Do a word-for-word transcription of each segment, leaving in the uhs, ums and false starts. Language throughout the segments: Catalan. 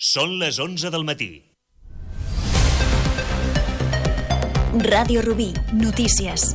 Són les onze del matí. Ràdio Rubí, notícies.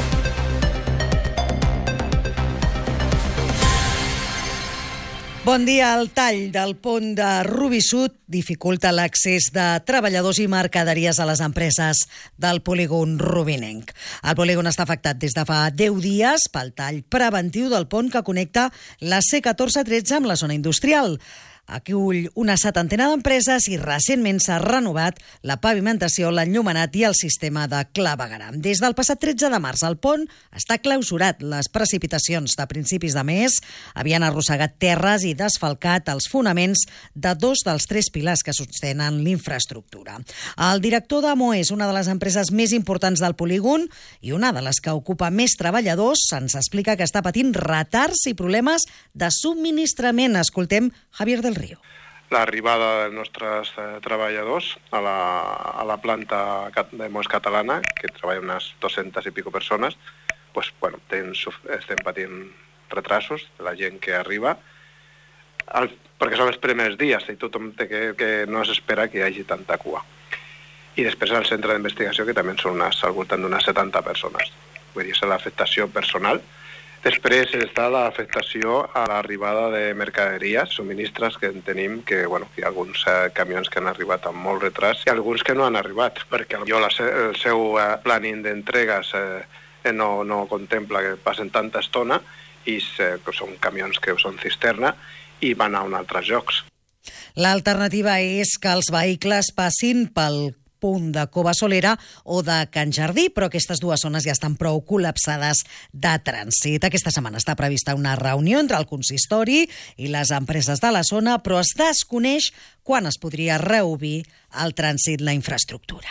Bon dia. El tall del pont de Rubí Sud dificulta l'accés de treballadors i mercaderies a les empreses del polígon rubinenc. El polígon està afectat des de fa deu dies pel tall preventiu del pont que connecta la C catorze tretze amb la zona industrial. Acull una setantena d'empreses i recentment s'ha renovat la pavimentació, l'enllumenat i el sistema de clavegueram. Des del passat tretze de març el pont està clausurat. Les precipitacions de principis de mes havien arrossegat terres i desfalcat els fonaments de dos dels tres pilars que sostenen l'infraestructura. El director d'Amo és una de les empreses més importants del polígon i una de les que ocupa més treballadors. Ens explica que està patint retards i problemes de subministrament. Escoltem Javier del Río. L'arribada dels nostres eh, treballadors a la, a la planta de Moes Catalana, que treballa unes dues-centes i pico persones, pues, bueno, tens, estem patint retrasos de la gent que arriba, el, perquè són els primers dies i tothom té que, que no s'espera que hi hagi tanta cua. I després al centre d'investigació, que també són unes, al voltant d'unes setanta persones. Vull dir, és l'afectació personal. Després està l'afectació a l'arribada de mercaderies, subministres que en tenim, que, bueno, hi ha alguns eh, camions que han arribat amb molt retras i alguns que no han arribat, perquè jo la, el seu eh, planning d'entregues eh, no, no contempla que passen tanta estona i eh, que són camions que són cisterna i van a uns altres llocs. L'alternativa és que els vehicles passin pel punt de Cova Solera o de Can Jardí, però aquestes dues zones ja estan prou col·lapsades de trànsit. Aquesta setmana està prevista una reunió entre el consistori i les empreses de la zona, però es desconeix quan es podria reobrir el trànsit, la infraestructura.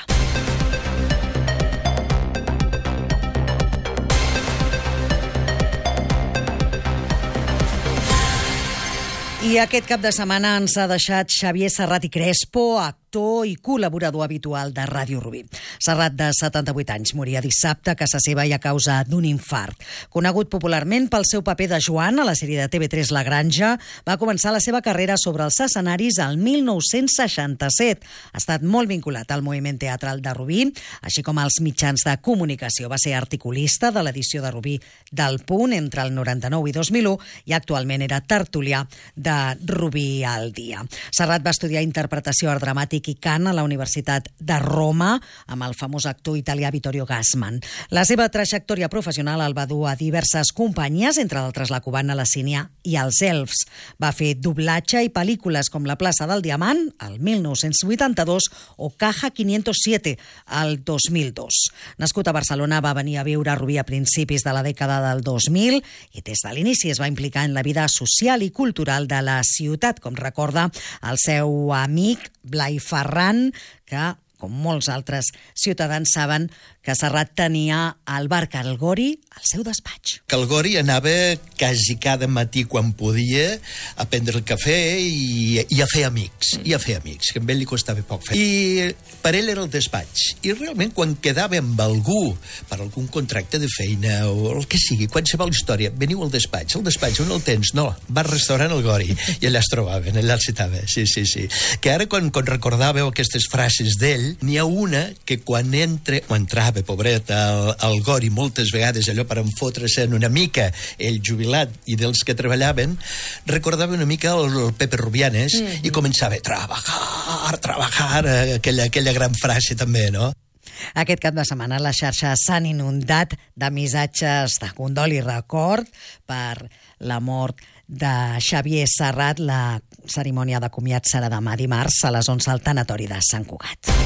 I aquest cap de setmana ens ha deixat Xavier Serrat i Crespo, actor i col·laborador habitual de Ràdio Rubí. Serrat, de setanta-vuit anys, moria dissabte a casa seva i a causa d'un infart. Conegut popularment pel seu paper de Joan a la sèrie de T V tres La Granja, va començar la seva carrera sobre els escenaris al mil nou-cents seixanta-set. Ha estat molt vinculat al moviment teatral de Rubí, així com als mitjans de comunicació. Va ser articulista de l'edició de Rubí del Punt entre el noranta-nou i dos mil u i actualment era tertulià de Rubí al dia. Serrat va estudiar interpretació, art dramàtic i cant a la Universitat de Roma amb el famós actor italià Vittorio Gassman. La seva trajectòria professional el va dur a diverses companyies, entre d'altres la cubana, la Sínia i els Elfs. Va fer doblatge i pel·lícules com La plaça del Diamant, el mil nou-cents vuitanta-dos, o Caja quinientos siete, el dos mil dos. Nascut a Barcelona, va venir a viure a Rubí a principis de la dècada del dos mil i des de l'inici es va implicar en la vida social i cultural de la ciutat, com recorda el seu amic Blai Ferran, que, com molts altres ciutadans saben, que Serrat tenia al bar Calgori al seu despatx. Calgori anava quasi cada matí quan podia a prendre el cafè i, i a fer amics, i a fer amics, que a ell li costava poc fer. I per ell era el despatx. I realment quan quedava amb algú per algun contracte de feina o el que sigui, qualsevol història, veniu al despatx. El despatx on el tens? No, va al restaurant El Gori. I allà es trobaven, allà el citava. Sí, sí, sí. Que ara quan, quan recordàveu aquestes frases d'ell, n'hi ha una que quan entra, o entrava, pobret, al, al Gori moltes vegades, allò per enfotre-se'n una mica, ell jubilat i dels que treballaven, recordava una mica el, el Pepe Rubianes mm-hmm. i començava a treballar, treballar, aquella, aquella gran frase també, no? Aquest cap de setmana les xarxes s'han inundat de missatges de condol i record per la mort de Xavier Serrat. La cerimònia de comiat serà demà dimarts a les onze al tanatori de Sant Cugat.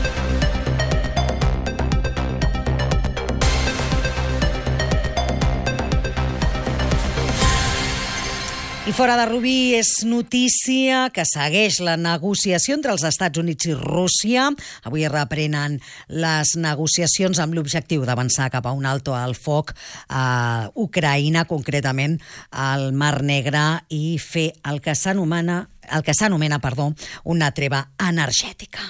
I fora de Rubí és notícia que segueix la negociació entre els Estats Units i Rússia. Avui reprenen les negociacions amb l'objectiu d'avançar cap a un alto al foc a Ucraïna, concretament al Mar Negre, i fer el que s'anomena, el que s'anomena, perdó, una treva energètica.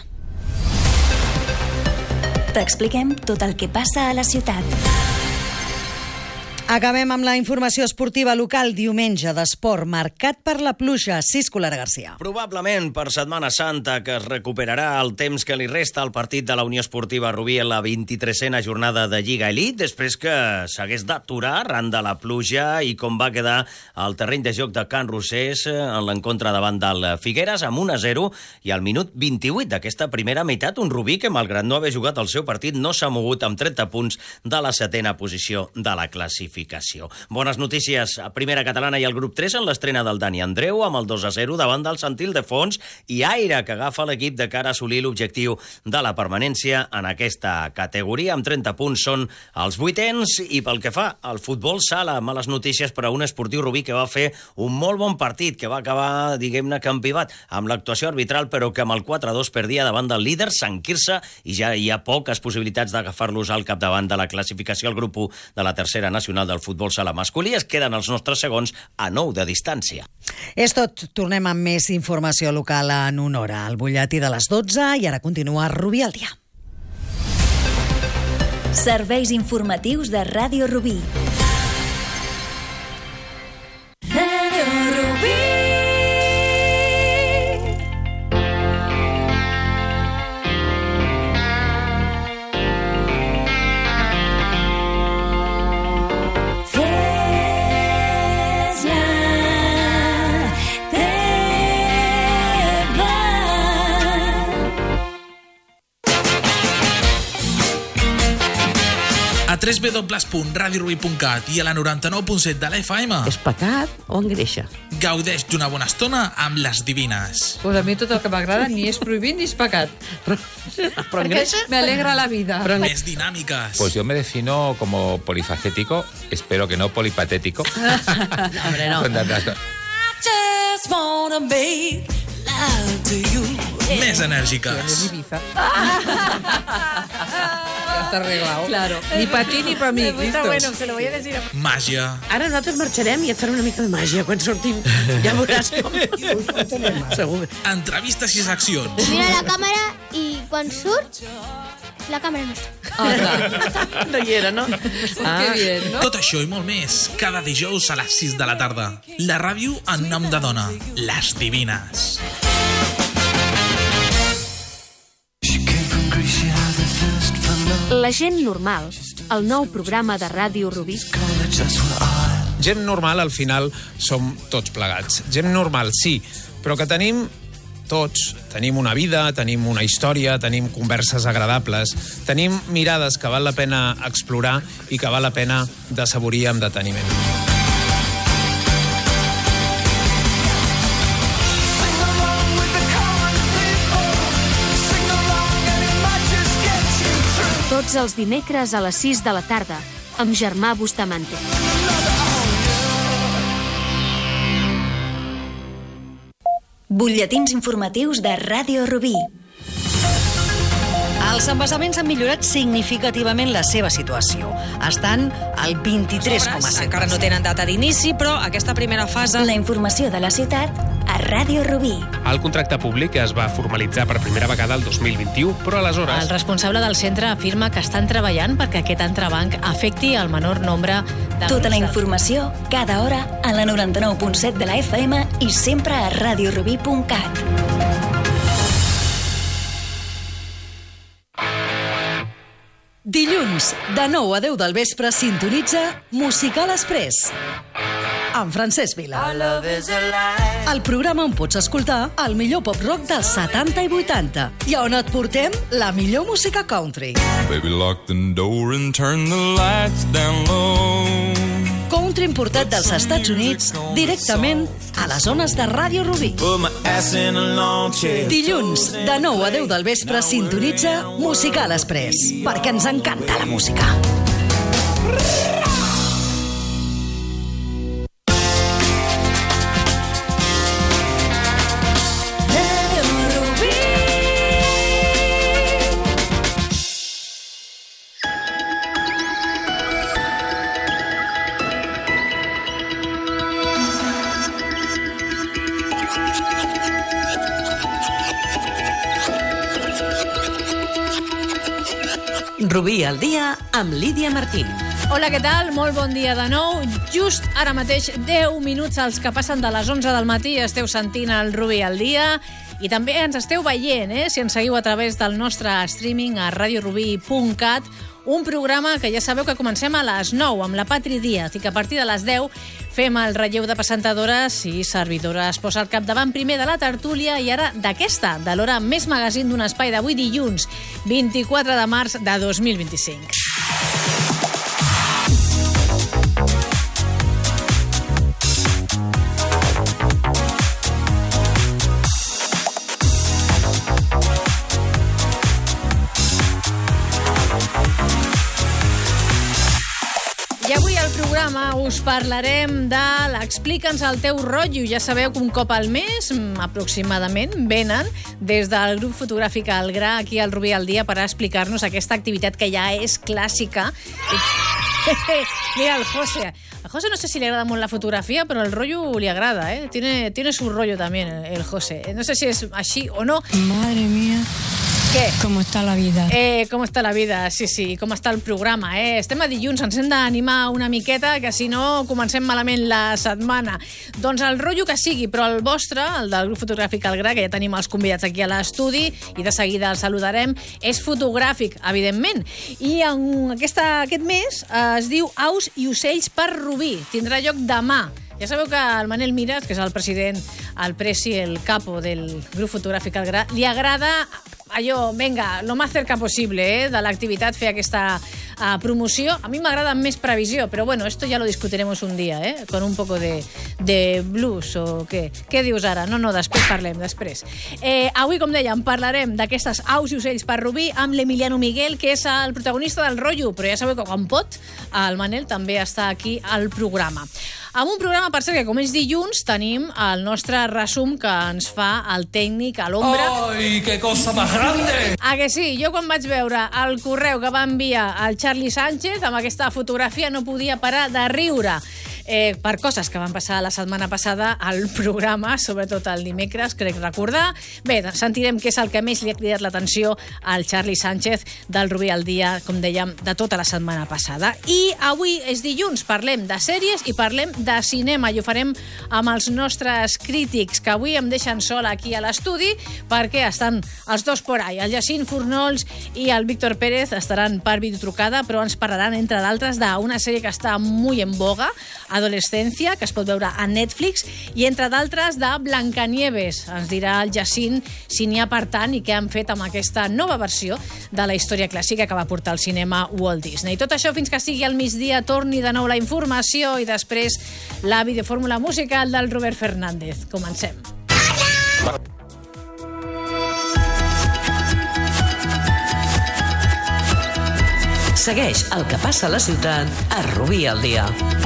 T'expliquem tot el que passa a la ciutat. Acabem amb la informació esportiva local. Diumenge d'esport marcat per la pluja. Cisco Lara Garcia. Probablement per Setmana Santa, que es recuperarà el temps que li resta al partit de la Unió Esportiva Rubí en la vint-i-tresena jornada de Lliga Elite, després que s'hagués d'aturar arran de la pluja i com va quedar el terreny de joc de Can Rosés en l'encontre davant del Figueres amb un a zero, i al minut vint-i-vuit d'aquesta primera meitat un Rubí que, malgrat no haver jugat el seu partit, no s'ha mogut amb trenta punts de la setena posició de la classificació. Bones notícies a Primera Catalana i al grup tres en l'estrena del Dani Andreu amb el dos a zero davant del Sant Ildefons, i aire que agafa l'equip de cara a assolir l'objectiu de la permanència en aquesta categoria. Amb trenta punts són els vuitens. I pel que fa al futbol sala, males notícies per a un Esportiu Rubí que va fer un molt bon partit, que va acabar, diguem-ne, campivat amb l'actuació arbitral, però que amb el quatre a dos perdia davant del líder Sant Quirze, i ja hi ha poques possibilitats d'agafar-los al capdavant de la classificació al grup u de la tercera nacional del futbol sala masculí. Es queden els nostres segons a nou de distància. És tot. Tornem amb més informació local en una hora. El butlletí de les dotze, i ara continua Rubí al dia. Serveis informatius de Ràdio Rubí. Ràdio Rubí. A w w w punt radio rubí punt cat i a la noranta-nou punt set de la F M. És pecat o engreixa? Gaudeix d'una bona estona amb les divines. Pues a mi tot el que m'agrada ni és prohibit ni és pecat. Però, però engreixa? Me alegra la vida. Però més dinàmiques. Pues yo me defino como polifacético, espero que no polipatético. No, hombre, no. Just wanna make love to you. Més enèrgiques. Ibiza. Ya está arreglado. Claro. Ni pa ti ni pa mi. Está bueno, se lo voy a decir. Màgia. Ara nosaltres marxarem i et faré una mica de màgia quan sortim. Ja veuràs com. Segur. Entrevistes i seccions. Mira la càmera i quan surt, la càmera no està. Ah, no hi era, no? Ah. Que bien, no? Tot això i molt més, cada dijous a les sis de la tarda. La ràdio en nom de dona, Les Divines. La gent normal, el nou programa de Ràdio Rubí. Gent normal, al final, som tots plegats. Gent normal, sí, però que tenim tots. Tenim una vida, tenim una història, tenim converses agradables, tenim mirades que val la pena explorar i que val la pena d'assaborir amb deteniment. Tots els dimecres a les sis de la tarda, amb Germà Bustamante. Butlletins informatius de Ràdio Rubí. Els embassaments han millorat significativament la seva situació. Estan al vint-i-tres coma set. Encara no tenen data d'inici, però aquesta primera fase... La informació de la ciutat a Ràdio Rubí. El contracte públic es va formalitzar per primera vegada el dos mil vint-i-u, però aleshores... El responsable del centre afirma que estan treballant perquè aquest entrebanc afecti el menor nombre de... Tota la informació, cada hora, a la noranta-nou punt set de la F M i sempre a radio rubí punt cat. Dilluns, de nou a deu del vespre, sintonitza Musical Express amb Francesc Vila. El programa on pots escoltar el millor pop-rock dels setanta i vuitanta i on et portem la millor música country. Baby, lock the door and turn the lights down low. Country importat dels Estats Units directament a les zones de Ràdio Rubí. Dilluns, de nou a deu del vespre, sintonitza Musical Express, perquè ens encanta la música. Rubí al dia amb Lídia Martín. Hola, què tal? Molt bon dia de nou. Just ara mateix deu minuts als que passen de les onze del matí. Esteu sentint el Rubí al dia i també ens esteu veient, eh? Si ens seguiu a través del nostre streaming a radio rubí punt cat, un programa que ja sabeu que comencem a les nou amb la Patri Díaz i que a partir de les deu fem el relleu de presentadores i servidores. Posa al capdavant primer de la tertúlia i ara d'aquesta, de l'hora més magazín d'un espai d'avui dilluns, vint-i-quatre de març de dos mil vint-i-cinc. I avui al programa us parlarem de l'Explica'ns el teu rotllo. Ja sabeu que un cop al mes, aproximadament, venen des del grup fotogràfic El Gra aquí al Rubí al dia per explicar-nos aquesta activitat que ja és clàssica. Mira, el José. A José no sé si le agrada molt la fotografia, però el rollo li agrada, ¿eh? Tiene, tiene su rollo también el José. No sé si és així o no. Madre mía. Què? Com està la vida. Eh, com està la vida, sí, sí, com està el programa. Eh? Estem a dilluns, ens hem d'animar una miqueta, que si no comencem malament la setmana. Doncs el rotllo que sigui, però el vostre, el del grup fotogràfic El Gra, que ja tenim els convidats aquí a l'estudi i de seguida els saludarem, és fotogràfic, evidentment. I en aquesta, aquest mes eh, es diu Aus i ocells per Rubí. Tindrà lloc demà. Ja sabeu que el Manel Miras, que és el president, el presi, el capo del grup fotogràfic El Gra, li agrada allò, venga, lo más cerca possible, eh, de l'activitat, fer aquesta uh, promoció. A mi m'agrada més previsió, però bueno, esto ya lo discutiremos un día, eh, con un poco de, de blues o què. Què dius ara? No, no, després parlem, després. Eh, avui, com dèiem, parlarem d'aquestes aus i ocells per Rubí amb l'Emiliano Miguel, que és el protagonista del rotllo, però ja sabeu que quan pot, el Manel també està aquí al programa. Amb un programa, per cert, que com és dilluns, tenim el nostre resum que ens fa el tècnic a l'ombra. ¡Ay, qué cosa más grande! Ah, que sí? Jo quan vaig veure el correu que va enviar el Charlie Sánchez amb aquesta fotografia no podia parar de riure. Eh, per coses que van passar la setmana passada al programa, sobretot el dimecres, crec recordar. Bé, doncs sentirem què és el que més li ha cridat l'atenció al Charlie Sánchez del Rubí al dia, com dèiem, de tota la setmana passada. I avui és dilluns, parlem de sèries i parlem de cinema, i ho farem amb els nostres crítics, que avui em deixen sola aquí a l'estudi, perquè estan els dos por ahí. El Jacint Fornols i el Víctor Pérez estaran per videotrucada, però ens parlaran, entre d'altres, d'una sèrie que està molt en boga, Adolescència, que es pot veure a Netflix, i entre d'altres de Blancanieves. Ens dirà el Jacint si n'hi ha per tant i què han fet amb aquesta nova versió de la història clàssica que va portar al cinema Walt Disney. Tot això fins que sigui al migdia, torni de nou la informació i després la videofórmula musical del Robert Fernández. Comencem. Segueix el que passa a la ciutat a Rubí al dia.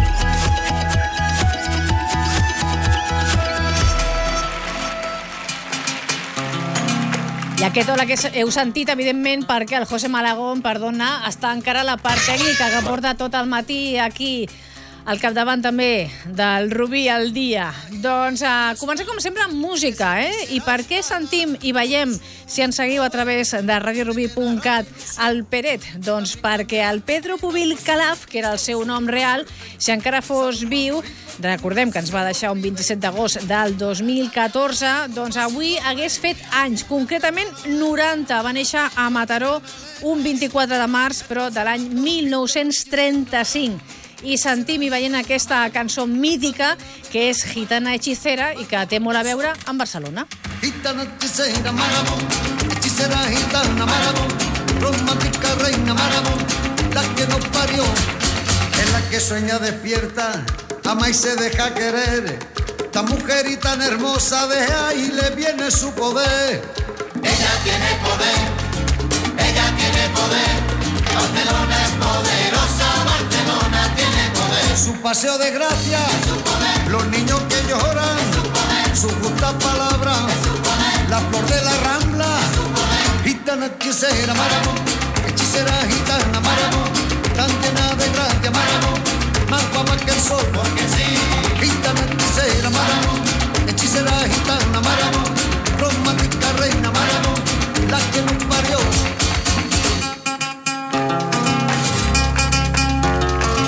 I aquest hola que heu sentit, evidentment, perquè el José Malagón, perdona, està encara a la part tècnica que porta tot el matí aquí al capdavant també del Rubí al dia. Doncs uh, comencem com sempre amb música, eh? I per què sentim i veiem, si ens seguiu a través de radio rubí punt cat, el Peret? Doncs perquè el Pedro Pubil Calaf, que era el seu nom real, si encara fos viu, recordem que ens va deixar un vint-i-set d'agost del dos mil catorze, doncs avui hagués fet anys, concretament noranta. Va néixer a Mataró un vint-i-quatre de març, però de l'any mil nou-cents trenta-cinc. I sentim i veient aquesta cançó mítica que és Gitana Hechicera i que té molt a veure amb Barcelona. Gitana hechicera, marabú, hechicera gitana, marabú, romántica reina, marabú, la que nos parió, es la que sueña despierta, ama y se deja querer, tan mujer y tan hermosa, de ahí le viene su poder. Ella tiene poder, ella tiene poder, Barcelona es poderosa, Barcelona tiene poder. Su paseo de gracia, los niños que lloran, su justa palabra, la flor de la Rambla. Gitana hechicera, marabú, hechicera gitana, marabú, tan llena de gracia, marabú, más guapa que el sol, porque sí. Gitana hechicera, marabú, hechicera gitana, marabú, romántica reina, marabú, la que nos parió.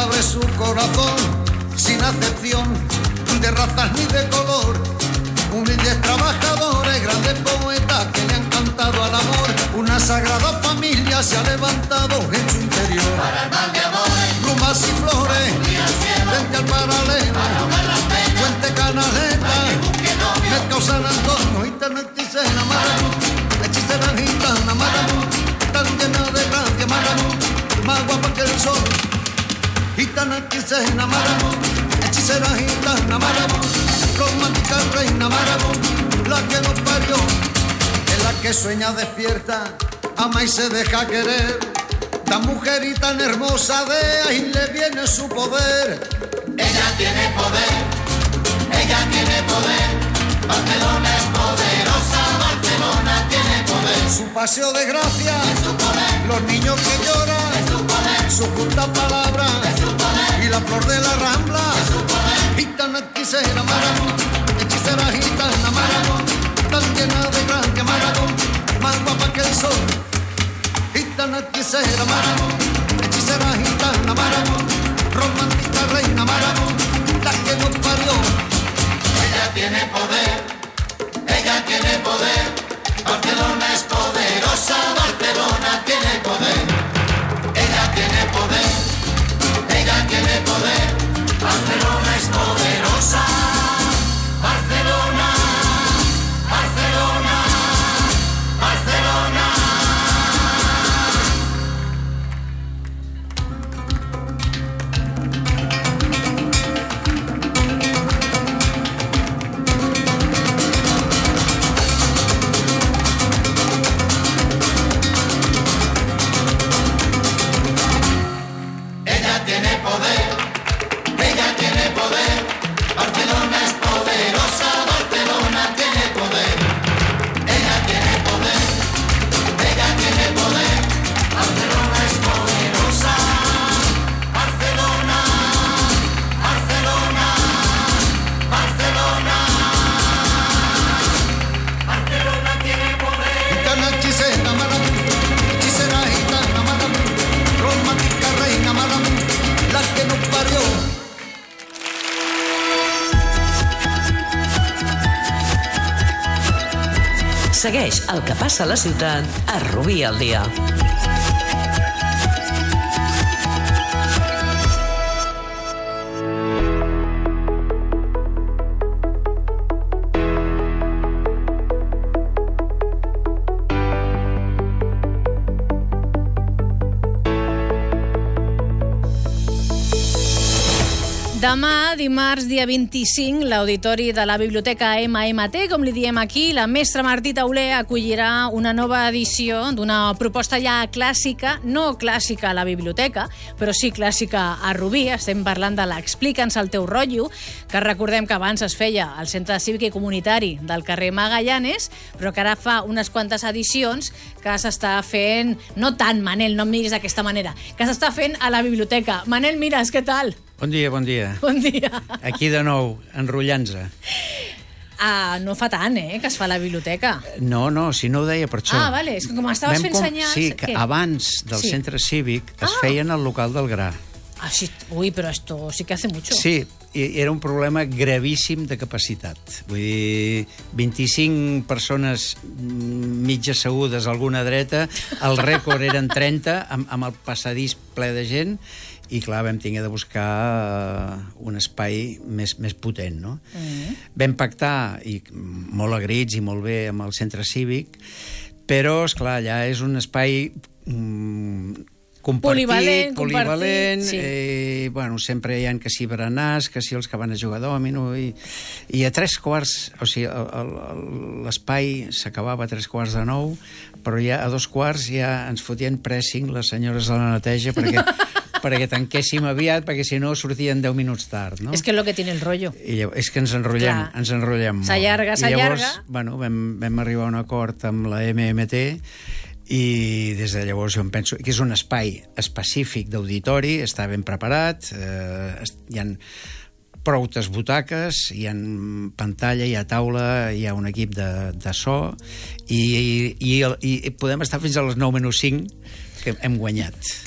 abre su corazón sin acepción de razas ni de color. Humildes trabajadores, grandes poetas que le han cantado al amor. Una sagrada familia se ha levantado en su interior. Para el mal de amores, plumas y flores, frente al paralelo, Fuente Canaleta, Mercado San Antonio, Internet y Sena, Maramú, hechicera gitana, Maramú, tan llena de gracia, Maramú, más guapa que el sol. Gitana y Sena, Maramú, hechicera gitana, Maramú, romántica reina, Maramú, la que nos parió, es la que sueña despierta, ama y se deja querer. Tan mujer y tan hermosa, de ahí le viene su poder. Ella tiene poder, ella tiene poder. Barcelona es poderosa, Barcelona tiene poder. Su paseo de gracia, es su poder. Los niños que lloran, es su poder. Su justa palabra, es su poder. Y la flor de la Rambla, es su poder. Gitana hechicera, Maramú, hechicera gitana, Maramú, tan llena de gracia, Maramú, más guapa que el sol. Gitana hechicera, Maramú, hechicera gitana, Maramú, romántica reina, Maramú, la que nos parió. Ella tiene poder, ella tiene poder. Barcelona es poderosa, Barcelona tiene poder. Ella tiene poder, ella tiene poder. Barcelona es poderosa. Barcelona, Barcelona, Barcelona. Segueix el que passa a la ciutat a Rubí al dia. Demà, dimarts, dia vint-i-cinc, l'Auditori de la Biblioteca M M T, com li diem aquí, la mestra Martí Tauler acollirà una nova edició d'una proposta ja clàssica, no clàssica a la biblioteca, però sí clàssica a Rubí. Estem parlant de l'Explica'ns el teu rotllo, que recordem que abans es feia al Centre Cívic i Comunitari del carrer Magallanes, però que ara fa unes quantes edicions que s'està fent, no tant, Manel, no em miris d'aquesta manera, que s'està fent a la biblioteca. Manel Miras, què tal? Bon dia, bon dia. Bon dia. Aquí de nou, enrotllant-se. Ah, no fa tant, eh, que es fa a la biblioteca. No, no, si no ho deia per això. Ah, vale, és que com estaves fent senyals... Sí, que què? abans del sí. centre cívic es ah. feien al local del Gra. Ah, sí, ui, però esto sí que hace mucho. Sí, era un problema gravíssim de capacitat. Vull dir, vint-i-cinc persones mig assegudes, alguna dreta, el rècord eren trenta, amb, amb el passadís ple de gent, i clar, vam tenir de buscar un espai més, més potent, no? Mm. Vam pactar, i molt agraïts i molt bé, amb el centre cívic, però, esclar, allà és un espai mm, compartit, polivalent, polivalent sí. eh, bueno, sempre hi ha que si berenars, que si els que van a jugar dòmino, i, i a tres quarts, o sigui, l'espai s'acabava a tres quarts de nou, però ja a dos quarts ja ens fotien pressing les senyores de la neteja perquè perquè tanquéssim aviat, perquè si no sortien deu minuts tard, no? És que és lo que tiene el rollo. I llavors, és que ens enrotllem, Clar. ens enrotllem molt. S'allarga, s'allarga. I llavors, bueno, vam, vam arribar a un acord amb la M M T i des de llavors jo em penso que és un espai específic d'auditori, està ben preparat, eh, hi ha proutes butaques, hi ha pantalla, hi ha taula, hi ha un equip de, de so i, i, i, i podem estar fins a les nou menys cinc que hem guanyat. Clar.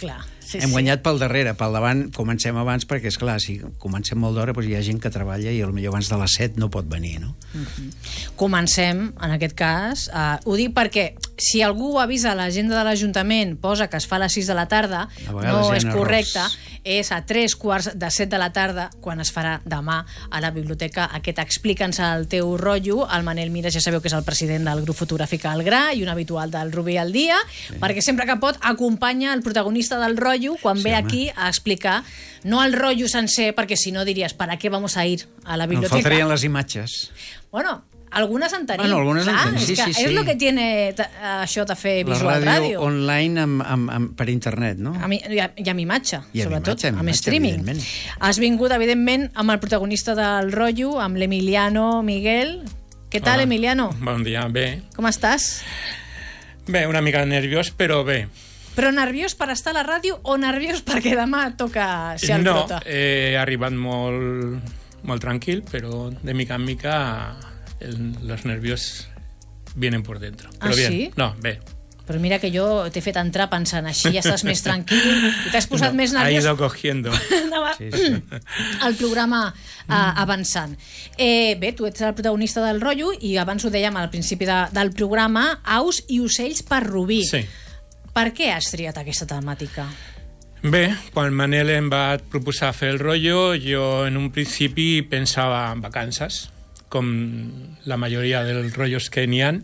Sí, Hem sí. guanyat pel darrere, pel davant comencem abans, perquè, és clar, si comencem molt d'hora, doncs hi ha gent que treballa i potser abans de les set no pot venir, no? Mm-hmm. Comencem, en aquest cas. Uh, ho dic perquè si algú avisa a l'agenda de l'Ajuntament, posa que es fa a les sis de la tarda, no és correcte, és a tres quarts de set de la tarda, quan es farà demà a la biblioteca aquest Explica'ns el teu rotllo. El Manel Mires, ja sabeu que és el president del grup fotogràfic El Gra i un habitual del Rubí al dia, sí. perquè sempre que pot acompanya el protagonista del rotllo quan sí, ve home. aquí a explicar, no el rotllo sencer, perquè si no diries, ¿para qué vamos a ir a la biblioteca? Em faltarien les imatges. Bueno, algunes en tenim. Bueno, algunes en clar, tenim, sí, és que sí, sí. És el que tiene això de fer visual la ràdio ràdio. online amb, amb, amb, per internet, no? A mi, i, a, I amb imatge, I amb sobretot, imatge, amb amb imatge, streaming. evidentment. Has vingut, evidentment, amb el protagonista del rotllo, amb l'Emiliano Miguel. Què tal, Hola. Emiliano? Bon dia, bé. Com estàs? Bé, una mica nerviós, però bé. Però nerviós per estar a la ràdio o nerviós perquè demà toca ser el no, prota? he arribat molt, molt tranquil, però de mica en mica el, los nervios vienen por dentro. Però Ah, bien. sí? No, bé. Però mira que jo t'he fet entrar pensant així, ja estàs més tranquil i t'has posat No, més ha nerviós. ido cogiendo. Anava Sí, sí. el programa uh, avançant. Eh, bé, tu ets el protagonista del rotllo i abans ho dèiem al principi de, del programa, Aus i ocells per Rubí. Sí. Per què has triat aquesta temàtica? Bé, quan Manel em va proposar fer el rotllo, jo en un principi pensava en vacances, com la majoria dels rotllos que n'hi ha.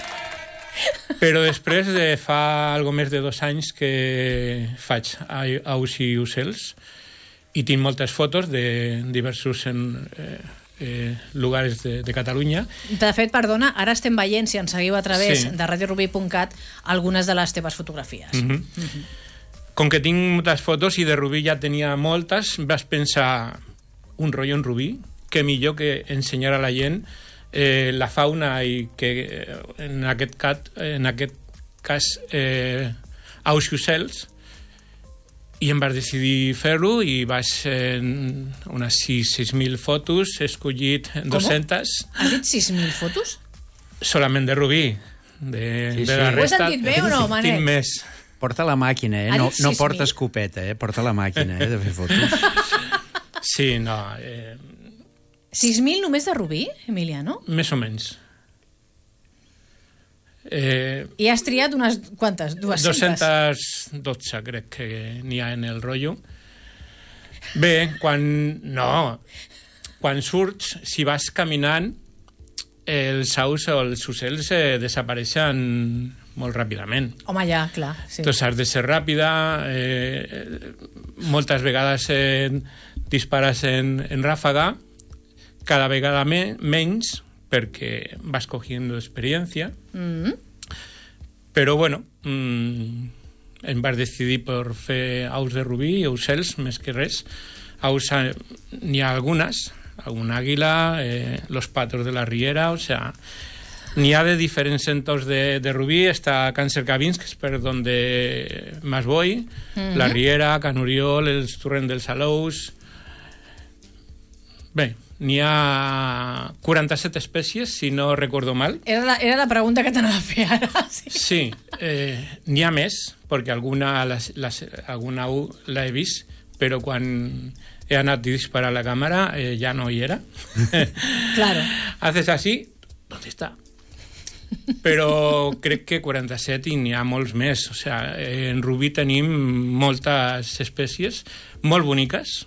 Però després de fa algo més de dos anys que faig aus i ocells i tinc moltes fotos de diversos en, eh, eh, lugares de, de Catalunya. De fet, perdona, ara estem veient, si ens seguiu a través Sí. de radio rubí punt cat, algunes de les teves fotografies. Mhm. Mhm. Com que tinc moltes fotos i de Rubí ja tenia moltes, vas pensar un rotllo en Rubí, que millor que ensenyar a la gent eh, la fauna i que eh, en aquest, cat, en aquest cas eh, aus i ocells, i em vas decidir fer-ho i vaig en unes sis mil fotos, he escollit dues-centes. Has dit sis mil fotos? Solament de Rubí. De, Sí, de sí. la Ho he resta, sentit bé o no, Manel? tinc més. Porta la màquina, eh? Ha No, dit no sis porta mil. escopeta, eh? Porta la màquina, eh? De fer fotos. Sí, no... Eh, sis mil només de Rubí, Emiliano? més o menys. Eh, I has triat unes quantes? dues-centes? dues-centes dotze crec que n'hi ha en el rotllo. Bé, quan... No, quan surts, si vas caminant, els aus o els ocells eh, desapareixen molt ràpidament. Home, ja, clar. Sí. Entonces has de ser ràpida, eh, moltes vegades eh, dispares en, en ràfaga, cada vegada me, menys, perquè vas cogiendo experiencia. Mm. Però, bueno, mmm, em vas decidir per fer aus de Rubí i ocells, més que res. Aus eh, n'hi ha algunes, alguna àguila, eh, los patos de la riera, o sea... N'hi ha de diferents centros de, de Rubí, està Can Cercavins, que és per donde más voy, Mhm. la Riera, Can Oriol, el Torrent dels Alous... Bé, n'hi ha quaranta-set espècies, si no recordo mal. Era la, era la pregunta que t'anava a fer ara. Sí. Sí, eh, n'hi ha més, perquè alguna, les, les, alguna u l'he vist, però quan he anat a disparar la càmera eh, ja no hi era. Claro. Haces así, ¿dónde está? Però crec que quaranta-set i n'hi ha molts més. O sea, en Rubí tenim moltes espècies molt boniques.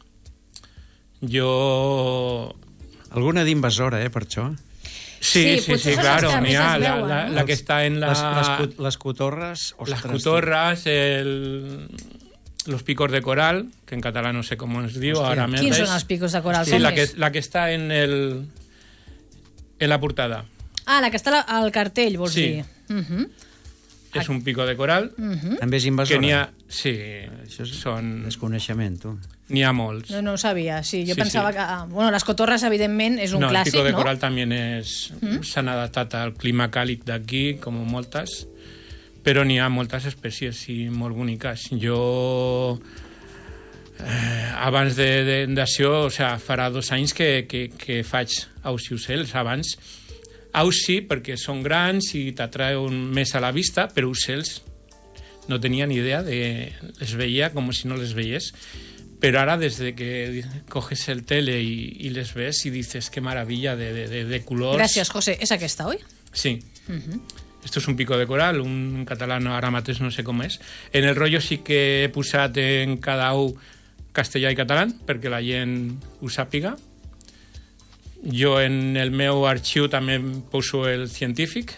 Jo... Alguna d'invasora, eh, per això. Sí, sí, sí, sí, claro. que N'hi més ha es la, veuen, la, no? la que està en la... Les, les, co- les cotorres... Las ostres, cotorras, el, los picos de coral, que en català no sé com es diu, Hòstia. ara més. Quins són els picos de coral? Sí, Com la que, és? la que està en, el, en la portada. Ah, la que està al cartell, vols Sí. dir? Uh -huh. És un pico de coral. Uh -huh. També és invasora. Que n'hi ha... Sí, Això és són... desconeixement, tu. N'hi ha molts. No, no ho sabia, sí. Jo Sí, pensava sí. que... ah, Bueno, les cotorres, evidentment, és un no, clàssic, el pico de no? coral també és... Mm. S'han adaptat al clima càlid d'aquí, com moltes, però n'hi ha moltes espècies i molt boniques. Jo... Eh, abans de- de- d'això, o sea, farà dos anys que, que, que faig aus i ocells. Abans, aus sí, perquè són grans i t'atreuen més a la vista, però ocells no tenía ni idea de... Les veía como si no les veies. Pero ahora, desde que coges el tele y, y les ves y dices, qué maravilla de, de, de colors... Gràcies, José. És aquesta, oi? Sí. Uh-huh. Esto es un pico de coral, un catalán ara mateix no sé com és. En el rotllo sí que he posat en cada u castellà i català, perquè la gent ho sàpiga. Jo en el meu arxiu també poso el científic.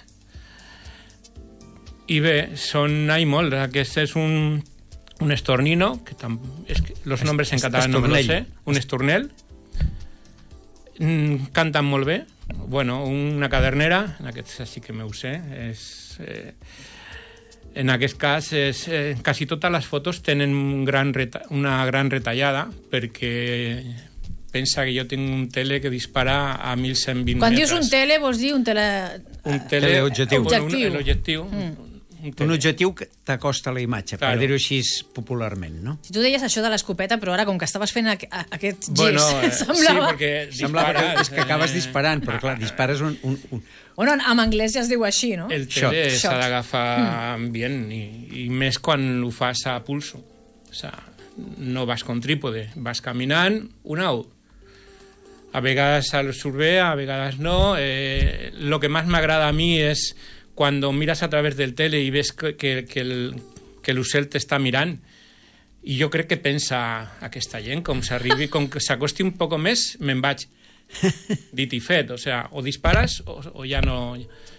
I bé, són hi molt. Aquest és un, un estornino, que tam, és que los nombres en català no me lo sé. Un estornell. Mm, canten molt bé. Bueno, una cadernera, en aquest sí que m'ho sé. És, eh, en aquest cas, és, eh, quasi totes les fotos tenen un gran reta, una gran retallada, perquè pensa que jo tinc un tele que dispara a mil cent vint Quan metres. dius un tele, vols dir un tele... Un tele... Teleobjectiu. Bueno, un, l'objectiu. Mm. Un, un objectiu que t'acosta la imatge, claro, per dir-ho així popularment, no? Si tu deies això de l'escopeta, però ara, com que estaves fent aqu aquest gest, bueno, eh, semblava... Sí, perquè semblava que, dispares, és que acabes eh, disparant, però clar, dispares un... un, un... Bueno, en anglès ja es diu així, no? El tele s'ha Shot. d'agafar Mm. bien, i, i més quan ho fas a pulso. O sea, no vas con trípode, vas caminant una u. A vegades surt bé, a vegades no. Eh, lo que más me agrada a mí es cuando miras a través del tele y ves que, que, que el que l'ocell t'està mirant, i jo crec que pensa aquesta gent, com s'arribi, com que s'acosti un poc més, me'n vaig. Dit i fet, o sea, o disparas o, o ya no.